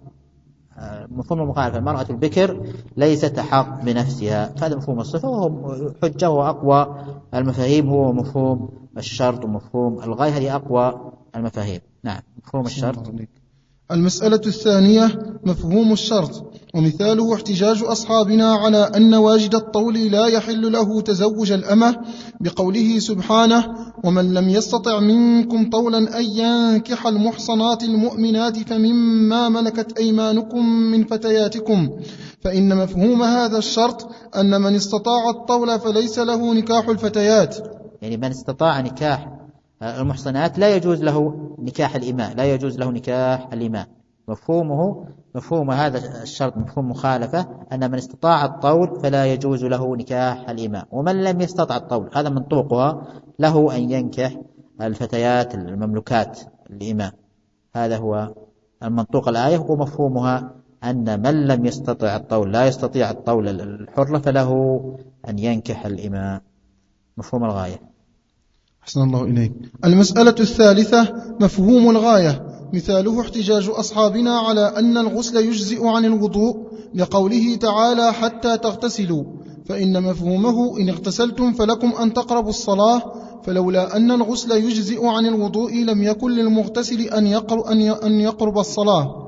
مفهوم المخالفة المرأة البكر ليست حق بنفسها، فهذا مفهوم الصفة وهو حجة وأقوى المفاهيم، هو مفهوم الشرط ومفهوم الغاية، هذه أقوى المفاهيم. نعم مفهوم الشرط. المسألة الثانية مفهوم الشرط، ومثاله احتجاج أصحابنا على أن واجد الطول لا يحل له تزوج الأمة بقوله سبحانه: ومن لم يستطع منكم طولا أن ينكح المحصنات المؤمنات فمما ملكت أيمانكم من فتياتكم. فإن مفهوم هذا الشرط أن من استطاع الطول فليس له نكاح الفتيات، يعني من استطاع نكاح المحصنات لا يجوز له نكاح الإماء، لا يجوز له نكاح الإماء. مفهومه مفهوم هذا الشرط مفهوم مخالفة أن من استطاع الطول فلا يجوز له نكاح الإماء، ومن لم يستطع الطول هذا منطوقها له أن ينكح الفتيات المملوكات الإماء، هذا هو المنطوق الآية. ومفهومها أن من لم يستطع الطول لا يستطيع الطول الحرة فله أن ينكح الإماء، مفهوم الغاية. أحسن الله إليك. المسألة الثالثة مفهوم الغاية، مثاله احتجاج أصحابنا على أن الغسل يجزئ عن الوضوء لقوله تعالى حتى تغتسلوا، فإن مفهومه إن اغتسلتم فلكم أن تقربوا الصلاة، فلولا أن الغسل يجزئ عن الوضوء لم يكن للمغتسل أن يقرب الصلاة.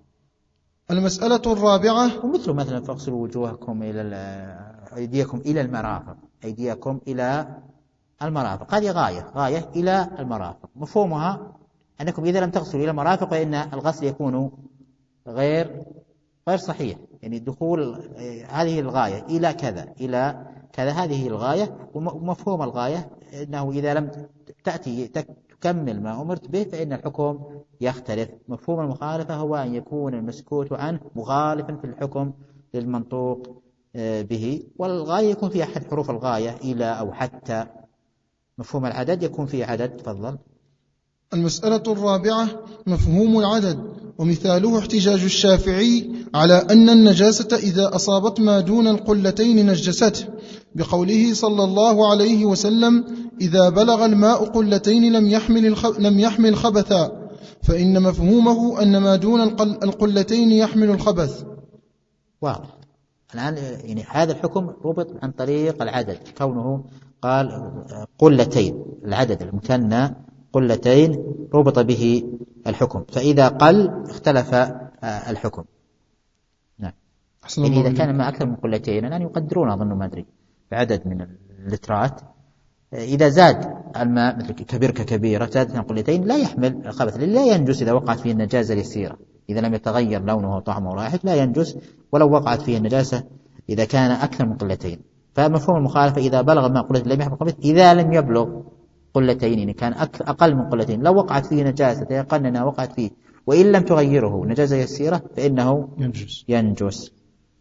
المسألة الرابعة، ومثل مثلا فاغسلوا وجوهكم إلى أيديكم إلى المرافق، أيديكم إلى المرافق، هذه غاية غاية إلى المرافق، مفهومها أنكم إذا لم تغسلوا إلى المرافق فإن الغسل يكون غير غير صحيح، يعني دخول هذه الغاية إلى كذا إلى كذا هذه الغاية، ومفهوم الغاية أنه إذا لم تأتي تكمل ما أمرت به فإن الحكم يختلف. مفهوم المخالفة هو أن يكون المسكوت عنه مخالفا في الحكم للمنطوق به، والغاية يكون فيها أحد حروف الغاية إلى أو حتى. مفهوم العدد يكون فيه عدد. تفضل. المسألة الرابعة مفهوم العدد، ومثاله احتجاج الشافعي على أن النجاسة إذا أصابت ما دون القلتين نجسته، بقوله صلى الله عليه وسلم إذا بلغ الماء قلتين لم يحمل, لم يحمل خبثا، فإن مفهومه أن ما دون القلتين يحمل الخبث. واضح الآن، يعني هذا الحكم ربط عن طريق العدد، كونه قال قلتين، العدد المثنى قلتين ربط به الحكم، فإذا قل اختلف الحكم. نعم. يعني إذا كان ما أكثر من قلتين الآن يقدرون أظن ما أدري بعدد من اللترات، إذا زاد الماء مثل كبيرة كبيرة زادت عن قلتين لا يحمل الخبث، لا ينجس إذا وقعت فيه النجاسة اليسيرة، إذا لم يتغير لونه وطعمه ورائحته لا ينجس ولو وقعت فيه النجاسة إذا كان أكثر من قلتين. فمفهوم المخالفة إذا بلغ الماء قلتين لم يحمل الخبث، إذا لم يبلغ قلتين يعني كان أقل من قلتين، لو وقعت فيه نجاسة تيقن أنها وقعت فيه وإن لم تغيره نجاسة يسيرة فإنه ينجس, ينجس.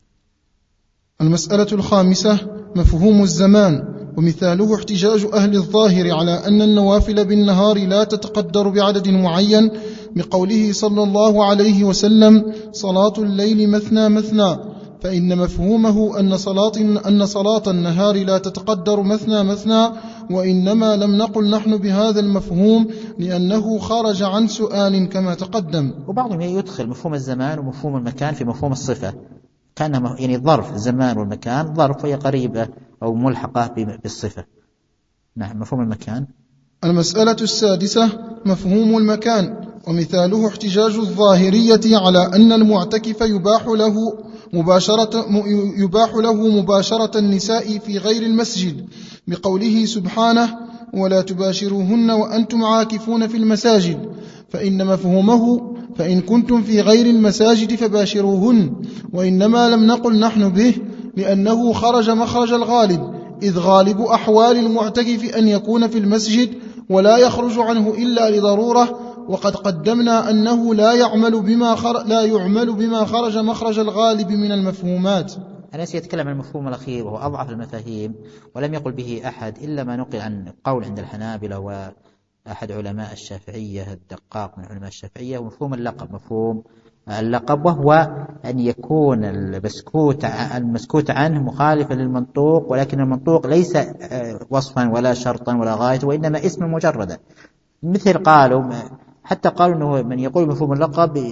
المسألة الخامسة مفهوم الزمان، ومثاله احتجاج أهل الظاهر على أن النوافل بالنهار لا تتقدر بعدد معين، بقوله صلى الله عليه وسلم صلاة الليل مثنى مثنى، فإن مفهومه أن صلاة, أن صلاة النهار لا تتقدر مثنى مثنى، وإنما لم نقل نحن بهذا المفهوم لأنه خرج عن سؤال كما تقدم. وبعضهم يدخل مفهوم الزمان ومفهوم المكان في مفهوم الصفة، كان يعني ظرف الزمان والمكان ظرف وهي قريبة أو ملحقة بالصفة. نعم. مفهوم المكان. المسألة السادسة مفهوم المكان، ومثاله احتجاج الظاهرية على أن المعتكف يباح له مباشرة, يباح له مباشرة النساء في غير المسجد، بقوله سبحانه ولا تباشروهن وأنتم عاكفون في المساجد، فإن مفهومه فإن كنتم في غير المساجد فباشروهن، وإنما لم نقل نحن به لأنه خرج مخرج الغالب، إذ غالب أحوال المعتكف أن يكون في المسجد ولا يخرج عنه إلا لضرورة، وقد قدمنا أنه لا يعمل بما خرج, لا يعمل بما خرج مخرج الغالب من المفهومات. أنا سيتكلم عن المفهوم الأخير وهو أضعف المفاهيم ولم يقل به أحد إلا ما نقل عن قول عند الحنابلة وأحد علماء الشافعية الدقاق من علماء الشافعية، ومفهوم اللقب. مفهوم اللقب وهو أن يكون المسكوت المسكوت عنه مخالفا للمنطوق، ولكن المنطوق ليس وصفا ولا شرطا ولا غاية وإنما اسم مجردا. مثل قالوا حتى قالوا أنه من يقول مفهوم اللقب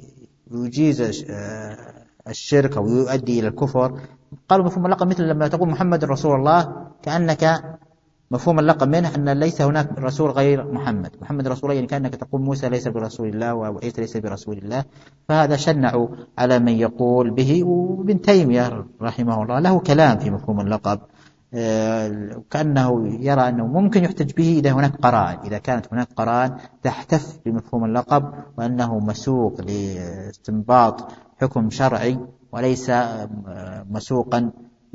يجيز الشرك أو يؤدي إلى الكفر. قالوا مفهوم اللقب مثل لما تقول محمد رسول الله كأنك مفهوم اللقب منه أن ليس هناك رسول غير محمد، محمد رسول الله يعني كأنك تقول موسى ليس برسول الله وعيسى ليس برسول الله. فهذا شنعوا على من يقول به، وابن تيمية رحمه الله له كلام في مفهوم اللقب، كأنه يرى أنه ممكن يحتج به إذا هناك قرائن، إذا كانت هناك قرائن تحتف بمفهوم اللقب وأنه مسوق لاستنباط حكم شرعي وليس مسوقا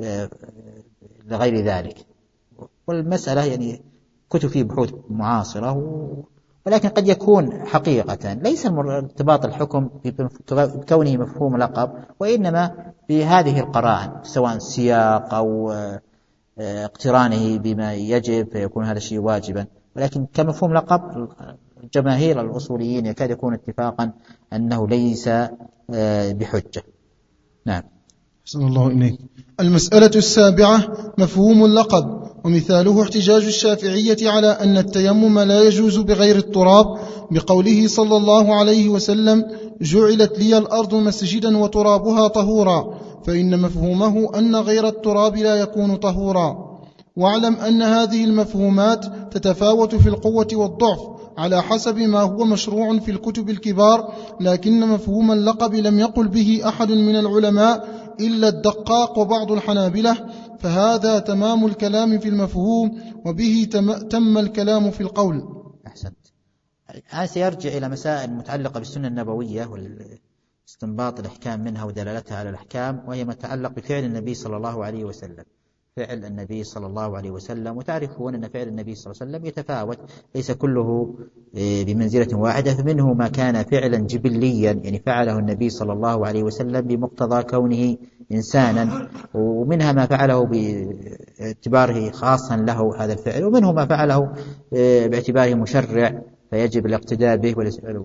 لغير ذلك. والمسألة يعني كتب فيه بحوث معاصرة، ولكن قد يكون حقيقة ليس ارتباط الحكم بكونه مفهوم لقب، وإنما بهذه القرائن سواء سياق أو اقترانه بما يجب فيكون هذا الشيء واجبا. ولكن كمفهوم لقب جماهير الأصوليين يكاد يكون اتفاقا أنه ليس بحجة. نعم. أحسن الله إليك. المسألة السابعة مفهوم اللقب، ومثاله احتجاج الشافعية على أن التيمم لا يجوز بغير التراب، بقوله صلى الله عليه وسلم جعلت لي الأرض مسجدا وترابها طهورا، فإن مفهومه أن غير التراب لا يكون طهورا. واعلم أن هذه المفهومات تتفاوت في القوة والضعف على حسب ما هو مشروع في الكتب الكبار، لكن مفهوم اللقب لم يقل به أحد من العلماء إلا الدقاق وبعض الحنابلة، فهذا تمام الكلام في المفهوم، وبه تم الكلام في القول. أحسنت. الآن سيرجع إلى مسائل متعلقة بالسنة النبوية والاستنباط الأحكام منها ودلالتها على الأحكام، وهي متعلق بفعل النبي صلى الله عليه وسلم. فعل النبي صلى الله عليه وسلم، وتعرفون أن فعل النبي صلى الله عليه وسلم يتفاوت، ليس كله بمنزلة واحدة، فمنه ما كان فعلا جبليا يعني فعله النبي صلى الله عليه وسلم بمقتضى كونه إنسانا، ومنها ما فعله باعتباره خاصا له هذا الفعل، ومنه ما فعله باعتباره مشرع فيجب الاقتداء به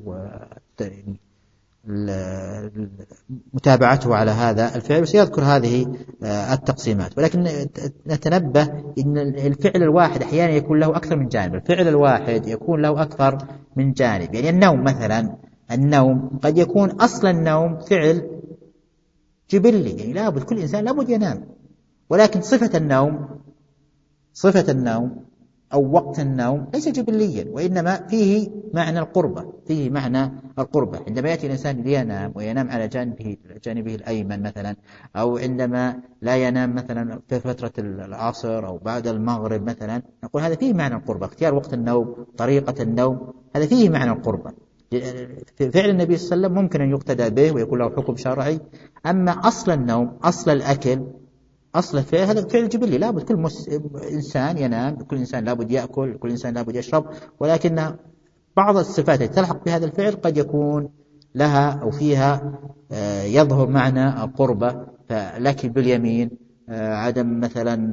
متابعته على هذا الفعل. وسيذكر هذه التقسيمات، ولكن نتنبه أن الفعل الواحد أحيانا يكون له أكثر من جانب. الفعل الواحد يكون له أكثر من جانب، يعني النوم مثلا، النوم قد يكون أصل النوم فعل جبلي، يعني لابد كل إنسان لابد ينام، ولكن صفة النوم صفة النوم أو وقت النوم ليس جبليا، وإنما فيه معنى القربة، فيه معنى القربة. عندما يأتي الإنسان لينام وينام على جانبه جانبه الأيمن مثلا، أو عندما لا ينام مثلا في فترة العصر أو بعد المغرب مثلا، نقول هذا فيه معنى القربة. اختيار وقت النوم، طريقة النوم، هذا فيه معنى القربة. فعل النبي صلى الله عليه وسلم ممكن أن يقتدى به ويكون له حكم شرعي. أما أصل النوم، أصل الأكل، أصل الفعل هذا فعل جبلي، لابد كل مس... إنسان ينام، كل إنسان لابد يأكل، كل إنسان لابد يشرب، ولكن بعض الصفات التي تلحق بهذا الفعل قد يكون لها أو فيها يظهر معنى القربة، فالأكل باليمين، عدم مثلا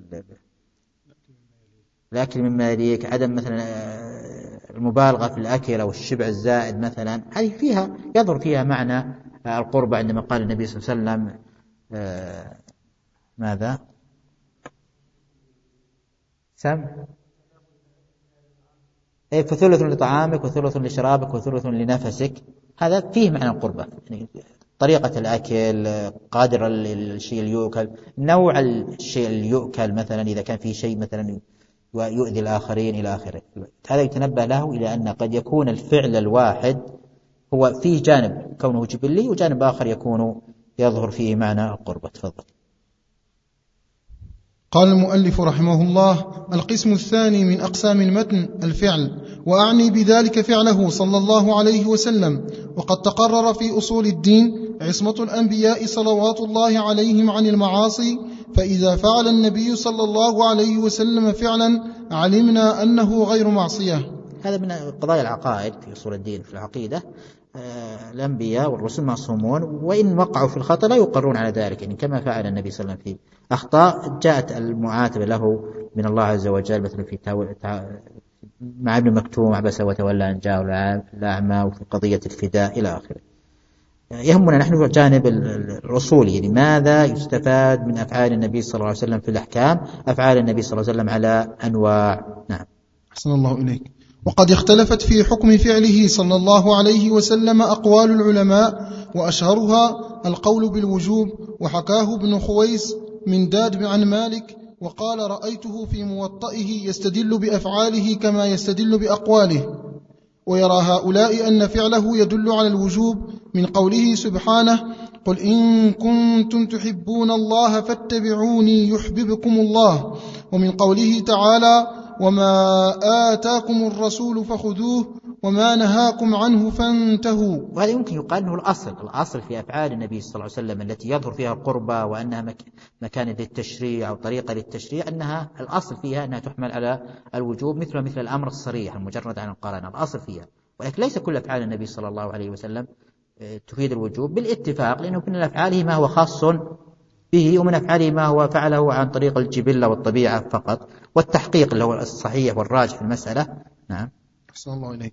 الأكل مما يليك، عدم مثلا المبالغة في الأكل أو الشبع الزائد مثلا، هذه فيها يظهر فيها معنى القربة. عندما قال النبي صلى الله عليه وسلم ماذا؟ سم إيه فثلث لطعامك وثلث لشرابك وثلث لنفسك، هذا فيه معنى القربة، يعني طريقة الأكل، قادر الشيء اللي يؤكل، نوع الشيء اللي يؤكل مثلا، إذا كان فيه شيء مثلا ويؤذي الآخرين إلى آخره. هذا يتنبه له إلى أن قد يكون الفعل الواحد هو فيه جانب كونه جبلي، وجانب آخر يكون يظهر فيه معنى القربة. تفضل. قال المؤلف رحمه الله: القسم الثاني من أقسام المتن الفعل، وأعني بذلك فعله صلى الله عليه وسلم. وقد تقرر في أصول الدين عصمة الأنبياء صلوات الله عليهم عن المعاصي، فإذا فعل النبي صلى الله عليه وسلم فعلا علمنا أنه غير معصية. هذا من قضايا العقائد في أصول الدين. في العقيدة الأنبياء والرسل معصومون، وإن وقعوا في الخطأ لا يقرون على ذلك، يعني كما فعل النبي صلى الله عليه وسلم في أخطاء جاءت المعاتبة له من الله عز وجل، مثلا في مع ابن مكتوم عبس وتولى أن جاءه الأعمى، وفي قضية الفداء إلى آخره. يهمنا نحن في جانب الرسول، يعني ماذا يستفاد من أفعال النبي صلى الله عليه وسلم في الأحكام، أفعال النبي صلى الله عليه وسلم على أنواع. نعم. أحسن الله إليك. وقد اختلفت في حكم فعله صلى الله عليه وسلم أقوال العلماء، وأشهرها القول بالوجوب، وحكاه ابن خويس من داد عن مالك، وقال: رأيته في موطئه يستدل بأفعاله كما يستدل بأقواله. ويرى هؤلاء أن فعله يدل على الوجوب من قوله سبحانه: قل إن كنتم تحبون الله فاتبعوني يحببكم الله، ومن قوله تعالى: وما آتاكم الرسول فخذوه وما نهاكم عنه فانتهوا. وهذا يمكن يقال أنه الأصل الأصل في أفعال النبي صلى الله عليه وسلم التي يظهر فيها القربة، وأنها مكان للتشريع أو طريقة للتشريع، أنها الأصل فيها أنها تحمل على الوجوب، مثل مثل الأمر الصريح المجرد عن القرآن، الأصل فيها. ولكن ليس كل أفعال النبي صلى الله عليه وسلم تفيد الوجوب بالاتفاق، لأنه من أفعاله ما هو خاص به، ومن أفعاله ما هو فعله عن طريق الجبلة والطبيعة فقط، والتحقيق اللي هو الصحيح والراجح في المسألة. نعم. أحسن الله إليك.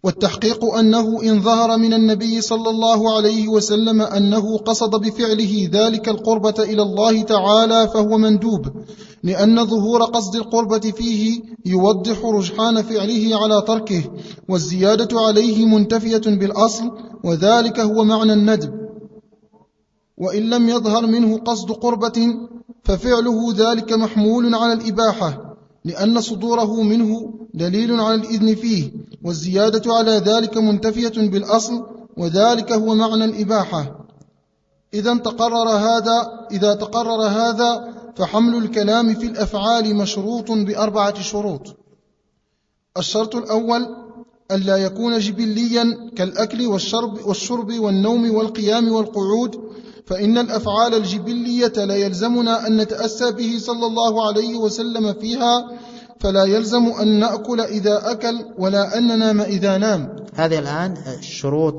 والتحقيق أنه إن ظهر من النبي صلى الله عليه وسلم أنه قصد بفعله ذلك القربة إلى الله تعالى فهو مندوب، لأن ظهور قصد القربة فيه يوضح رجحان فعله على تركه، والزيادة عليه منتفية بالأصل، وذلك هو معنى الندب. وإن لم يظهر منه قصد قربة ففعله ذلك محمول على الإباحة، لأن صدوره منه دليل على الإذن فيه، والزيادة على ذلك منتفية بالأصل، وذلك هو معنى الإباحة. إذا تقرر هذا إذا تقرر هذا فحمل الكلام في الأفعال مشروط بأربعة شروط. الشرط الأول ألا يكون جبليا كالأكل والشرب, والشرب والنوم والقيام والقعود، فإن الأفعال الجبلية لا يلزمنا أن نتأسى به صلى الله عليه وسلم فيها، فلا يلزم أن نأكل إذا أكل ولا أن ننام إذا نام. هذه الآن شروط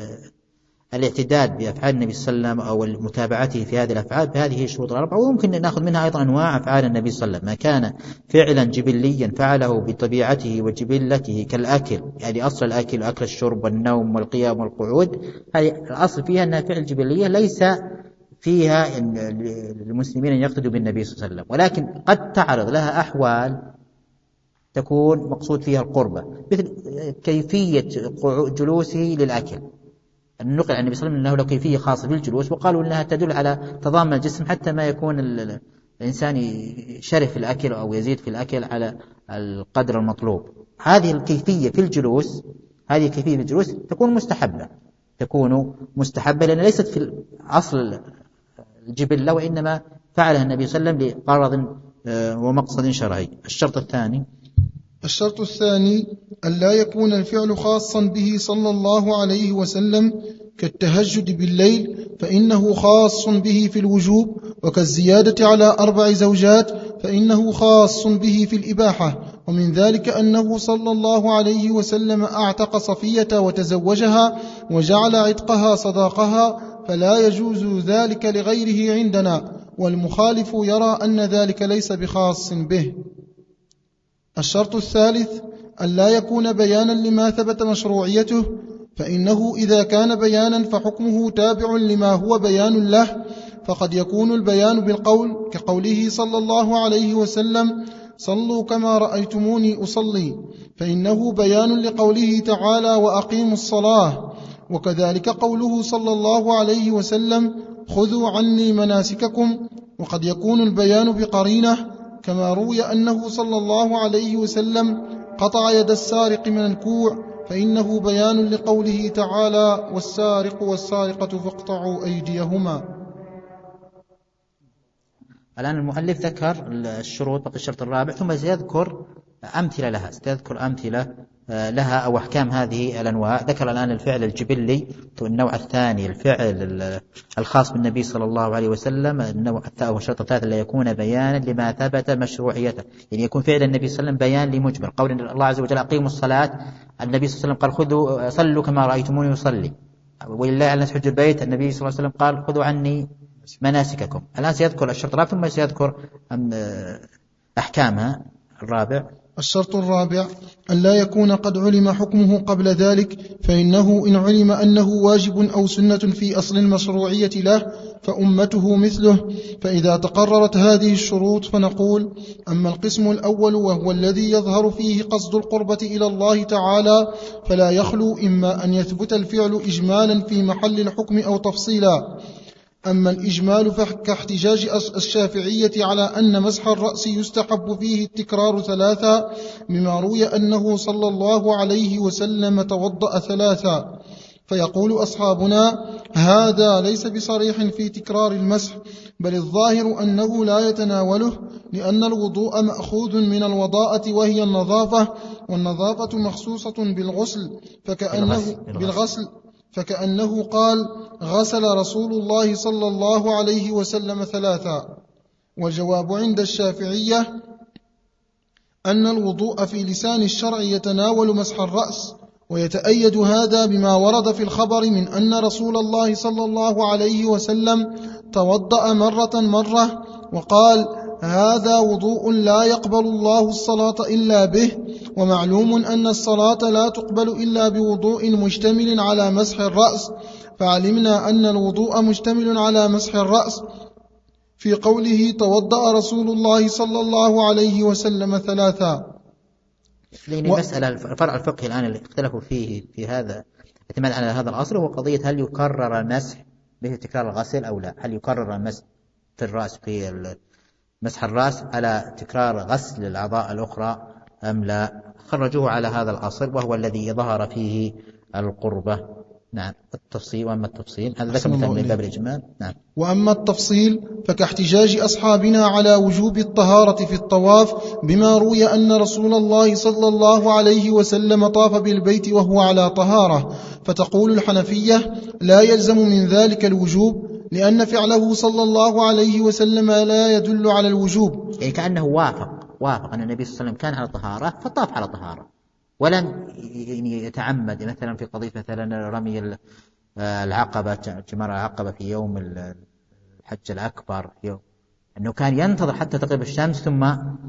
الاعتداد بأفعال النبي صلى الله عليه وسلم أو متابعته في هذه الأفعال بهذه الشروط الأربعة، وممكن نأخذ منها أيضا أنواع أفعال النبي صلى الله عليه وسلم. ما كان فعلا جبليا فعله بطبيعته وجبلته كالأكل، يعني أصل الأكل وأكل الشرب والنوم والقيام والقعود، هذه الأصل فيها أنها فعل جبلية ليس فيها المسلمين أن يقتدوا بالنبي صلى الله عليه وسلم، ولكن قد تعرض لها أحوال تكون مقصود فيها القربة، مثل كيفية جلوسه للأكل. النقل عن النبي صلى الله عليه وسلم أنه له كيفية خاصة بالجلوس، وقالوا أنها تدل على تضامن الجسم حتى ما يكون الإنسان يشرف في الأكل أو يزيد في الأكل على القدر المطلوب. هذه الكيفية في الجلوس هذه الكيفية في الجلوس تكون مستحبة تكون مستحبة لأن ليست في أصل الجبلة، وإنما فعلها النبي صلى الله عليه وسلم لغرض ومقصد شرعي. الشرط الثاني الشرط الثاني ألا يكون الفعل خاصا به صلى الله عليه وسلم كالتهجد بالليل، فإنه خاص به في الوجوب، وكالزيادة على أربع زوجات فإنه خاص به في الإباحة. ومن ذلك أنه صلى الله عليه وسلم أعتق صفية وتزوجها وجعل عتقها صداقها، فلا يجوز ذلك لغيره عندنا، والمخالف يرى أن ذلك ليس بخاص به. الشرط الثالث ألا يكون بيانا لما ثبت مشروعيته، فإنه إذا كان بيانا فحكمه تابع لما هو بيان له، فقد يكون البيان بالقول كقوله صلى الله عليه وسلم صلوا كما رأيتموني أصلي، فإنه بيان لقوله تعالى وأقيموا الصلاة، وكذلك قوله صلى الله عليه وسلم خذوا عني مناسككم، وقد يكون البيان بقرينة كما روي أنه صلى الله عليه وسلم قطع يد السارق من الكوع، فإنه بيان لقوله تعالى والسارق والسارقة فاقطعوا أيديهما. الآن المؤلف ذكر الشروط بقي الشرط الرابع، ثم سيذكر أمثلة لها سيذكر أمثلة لها أو أحكام هذه الأنواع. ذكر الآن الفعل الجبلي، النوع الثاني الفعل الخاص بالنبي صلى الله عليه وسلم، النوع الثالث والشرط الثالث لا يكون بيانا لما ثبت مشروعيته، يعني يكون فعل النبي صلى الله عليه وسلم بيان لمجمل. قول الله عز وجل أقيموا الصلاة، النبي صلى الله عليه وسلم قال خذوا صلوا كما رأيتموني يصلي، ولله على الناس حج البيت، النبي صلى الله عليه وسلم قال خذوا عني مناسككم. الآن سيذكر الشرط الرابع ثم سيذكر أحكامها. الرابع الشرط الرابع أن لا يكون قد علم حكمه قبل ذلك، فإنه إن علم أنه واجب أو سنة في أصل المشروعية له فأمته مثله. فإذا تقررت هذه الشروط فنقول أما القسم الأول وهو الذي يظهر فيه قصد القربة إلى الله تعالى فلا يخلو إما أن يثبت الفعل إجمالا في محل الحكم أو تفصيلا. أما الإجمال فكاحتجاج الشافعية على أن مسح الرأس يستحب فيه التكرار ثلاثا، مما روي أنه صلى الله عليه وسلم توضأ ثلاثا، فيقول أصحابنا هذا ليس بصريح في تكرار المسح، بل الظاهر أنه لا يتناوله، لأن الوضوء مأخوذ من الوضاءة وهي النظافة، والنظافة مخصوصة بالغسل فكأنه بالغسل فكأنه قال غسل رسول الله صلى الله عليه وسلم ثلاثا. والجواب عند الشافعية أن الوضوء في لسان الشرع يتناول مسح الرأس، ويتأيد هذا بما ورد في الخبر من أن رسول الله صلى الله عليه وسلم توضأ مرة مرة وقال هذا وضوء لا يقبل الله الصلاة إلا به، ومعلوم أن الصلاة لا تقبل إلا بوضوء مشتمل على مسح الرأس، فعلمنا أن الوضوء مشتمل على مسح الرأس في قوله توضأ رسول الله صلى الله عليه وسلم ثلاثا. لأن و... مسألة الفرع الفقهي الآن اللي اختلفوا فيه في هذا اعتماد على هذا الأصل هو قضية هل يكرر المسح به تكرار الغسل أو لا، هل يكرر المسح في الرأس في مسح الرأس على تكرار غسل الأعضاء الأخرى أم لا. خرجوه على هذا الأصل وهو الذي ظهر فيه القربة. نعم. التفصيل وأما التفصيل هذا ذكر مثلا من باب الإجمال. نعم. وأما التفصيل فكاحتجاج أصحابنا على وجوب الطهارة في الطواف بما روي أن رسول الله صلى الله عليه وسلم طاف بالبيت وهو على طهارة، فتقول الحنفية لا يلزم من ذلك الوجوب لأن فعله صلى الله عليه وسلم لا يدل على الوجوب. يعني كأنه وافق وافق أن النبي صلى الله عليه وسلم كان على طهارة فطاف على طهارة، ولم يتعمد مثلا في قضية مثلا رمي العقبة جمار العقبة في يوم الحج الأكبر، يوم أنه كان ينتظر حتى تغيب الشمس ثم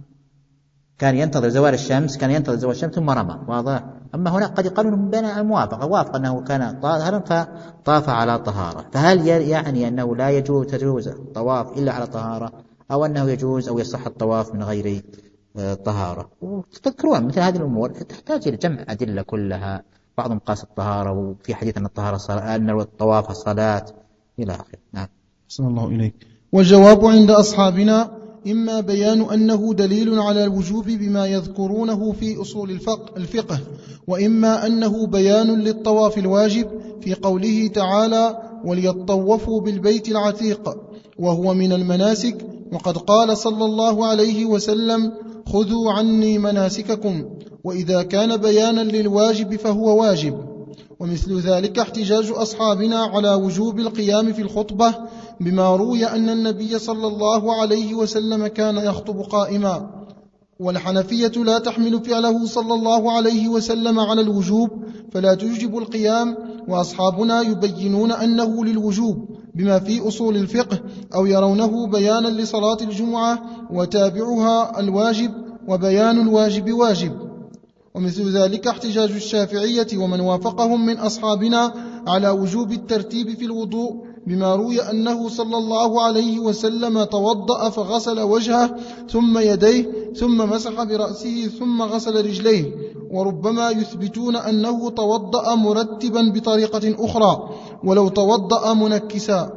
كان ينتظر زوال الشمس كان ينتظر زوال الشمس ثم رمى. واضح. أما هنا قد يقالون من بين الموافقة وافق أنه كان طاهرا فطاف على طهارة، فهل يعني أنه لا يجوز تجوز الطواف إلا على طهارة أو أنه يجوز أو يصح الطواف من غير طهارة؟ وتذكرون مثل هذه الأمور تحتاج إلى جمع أدلة كلها، بعضهم قاس الطهارة وفي حديث أن الطهارة صلاة أن الطواف صلاة إلى آخره. نعم. صلى الله إليك. والجواب عند أصحابنا إما بيان أنه دليل على الوجوب بما يذكرونه في أصول الفقه، وإما أنه بيان للطواف الواجب في قوله تعالى وليطوفوا بالبيت العتيق وهو من المناسك، وقد قال صلى الله عليه وسلم خذوا عني مناسككم، وإذا كان بيانا للواجب فهو واجب. ومثل ذلك احتجاج أصحابنا على وجوب القيام في الخطبة بما روي أن النبي صلى الله عليه وسلم كان يخطب قائما، والحنفية لا تحمل فعله صلى الله عليه وسلم على الوجوب فلا تجب القيام، وأصحابنا يبينون أنه للوجوب بما في أصول الفقه أو يرونه بيانا لصلاة الجمعة وتابعها الواجب وبيان الواجب واجب. ومثل ذلك احتجاج الشافعية ومن وافقهم من أصحابنا على وجوب الترتيب في الوضوء بما روي أنه صلى الله عليه وسلم توضأ فغسل وجهه ثم يديه ثم مسح برأسه ثم غسل رجليه، وربما يثبتون أنه توضأ مرتبا بطريقة أخرى ولو توضأ منكسا،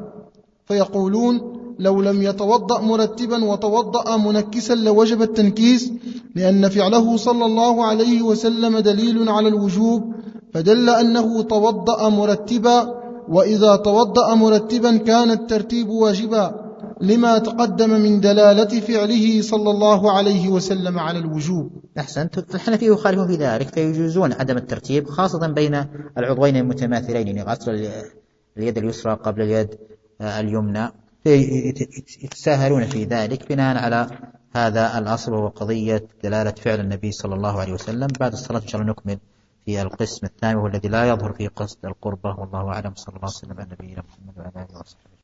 فيقولون لو لم يتوضأ مرتبا وتوضأ منكسا لوجب التنكيس، لأن فعله صلى الله عليه وسلم دليل على الوجوب فدل أنه توضأ مرتبا، وإذا توضأ مرتبا كان الترتيب واجبا لما تقدم من دلالة فعله صلى الله عليه وسلم على الوجوب. أحسنت. الحنفية يخالفون في ذلك فيجوزون عدم الترتيب خاصة بين العضوين المتماثلين، يعني غسل اليد اليسرى قبل اليد اليمنى، يتساهلون في ذلك بناء على هذا الأصل وهو قضية دلالة فعل النبي صلى الله عليه وسلم. بعد الصلاة إن شاء الله نكمل في القسم الثاني وهو الذي لا يظهر فيه قصد القربة، والله أعلم. صلى الله عليه وسلم على نبينا محمد وعلى آله وصحبه.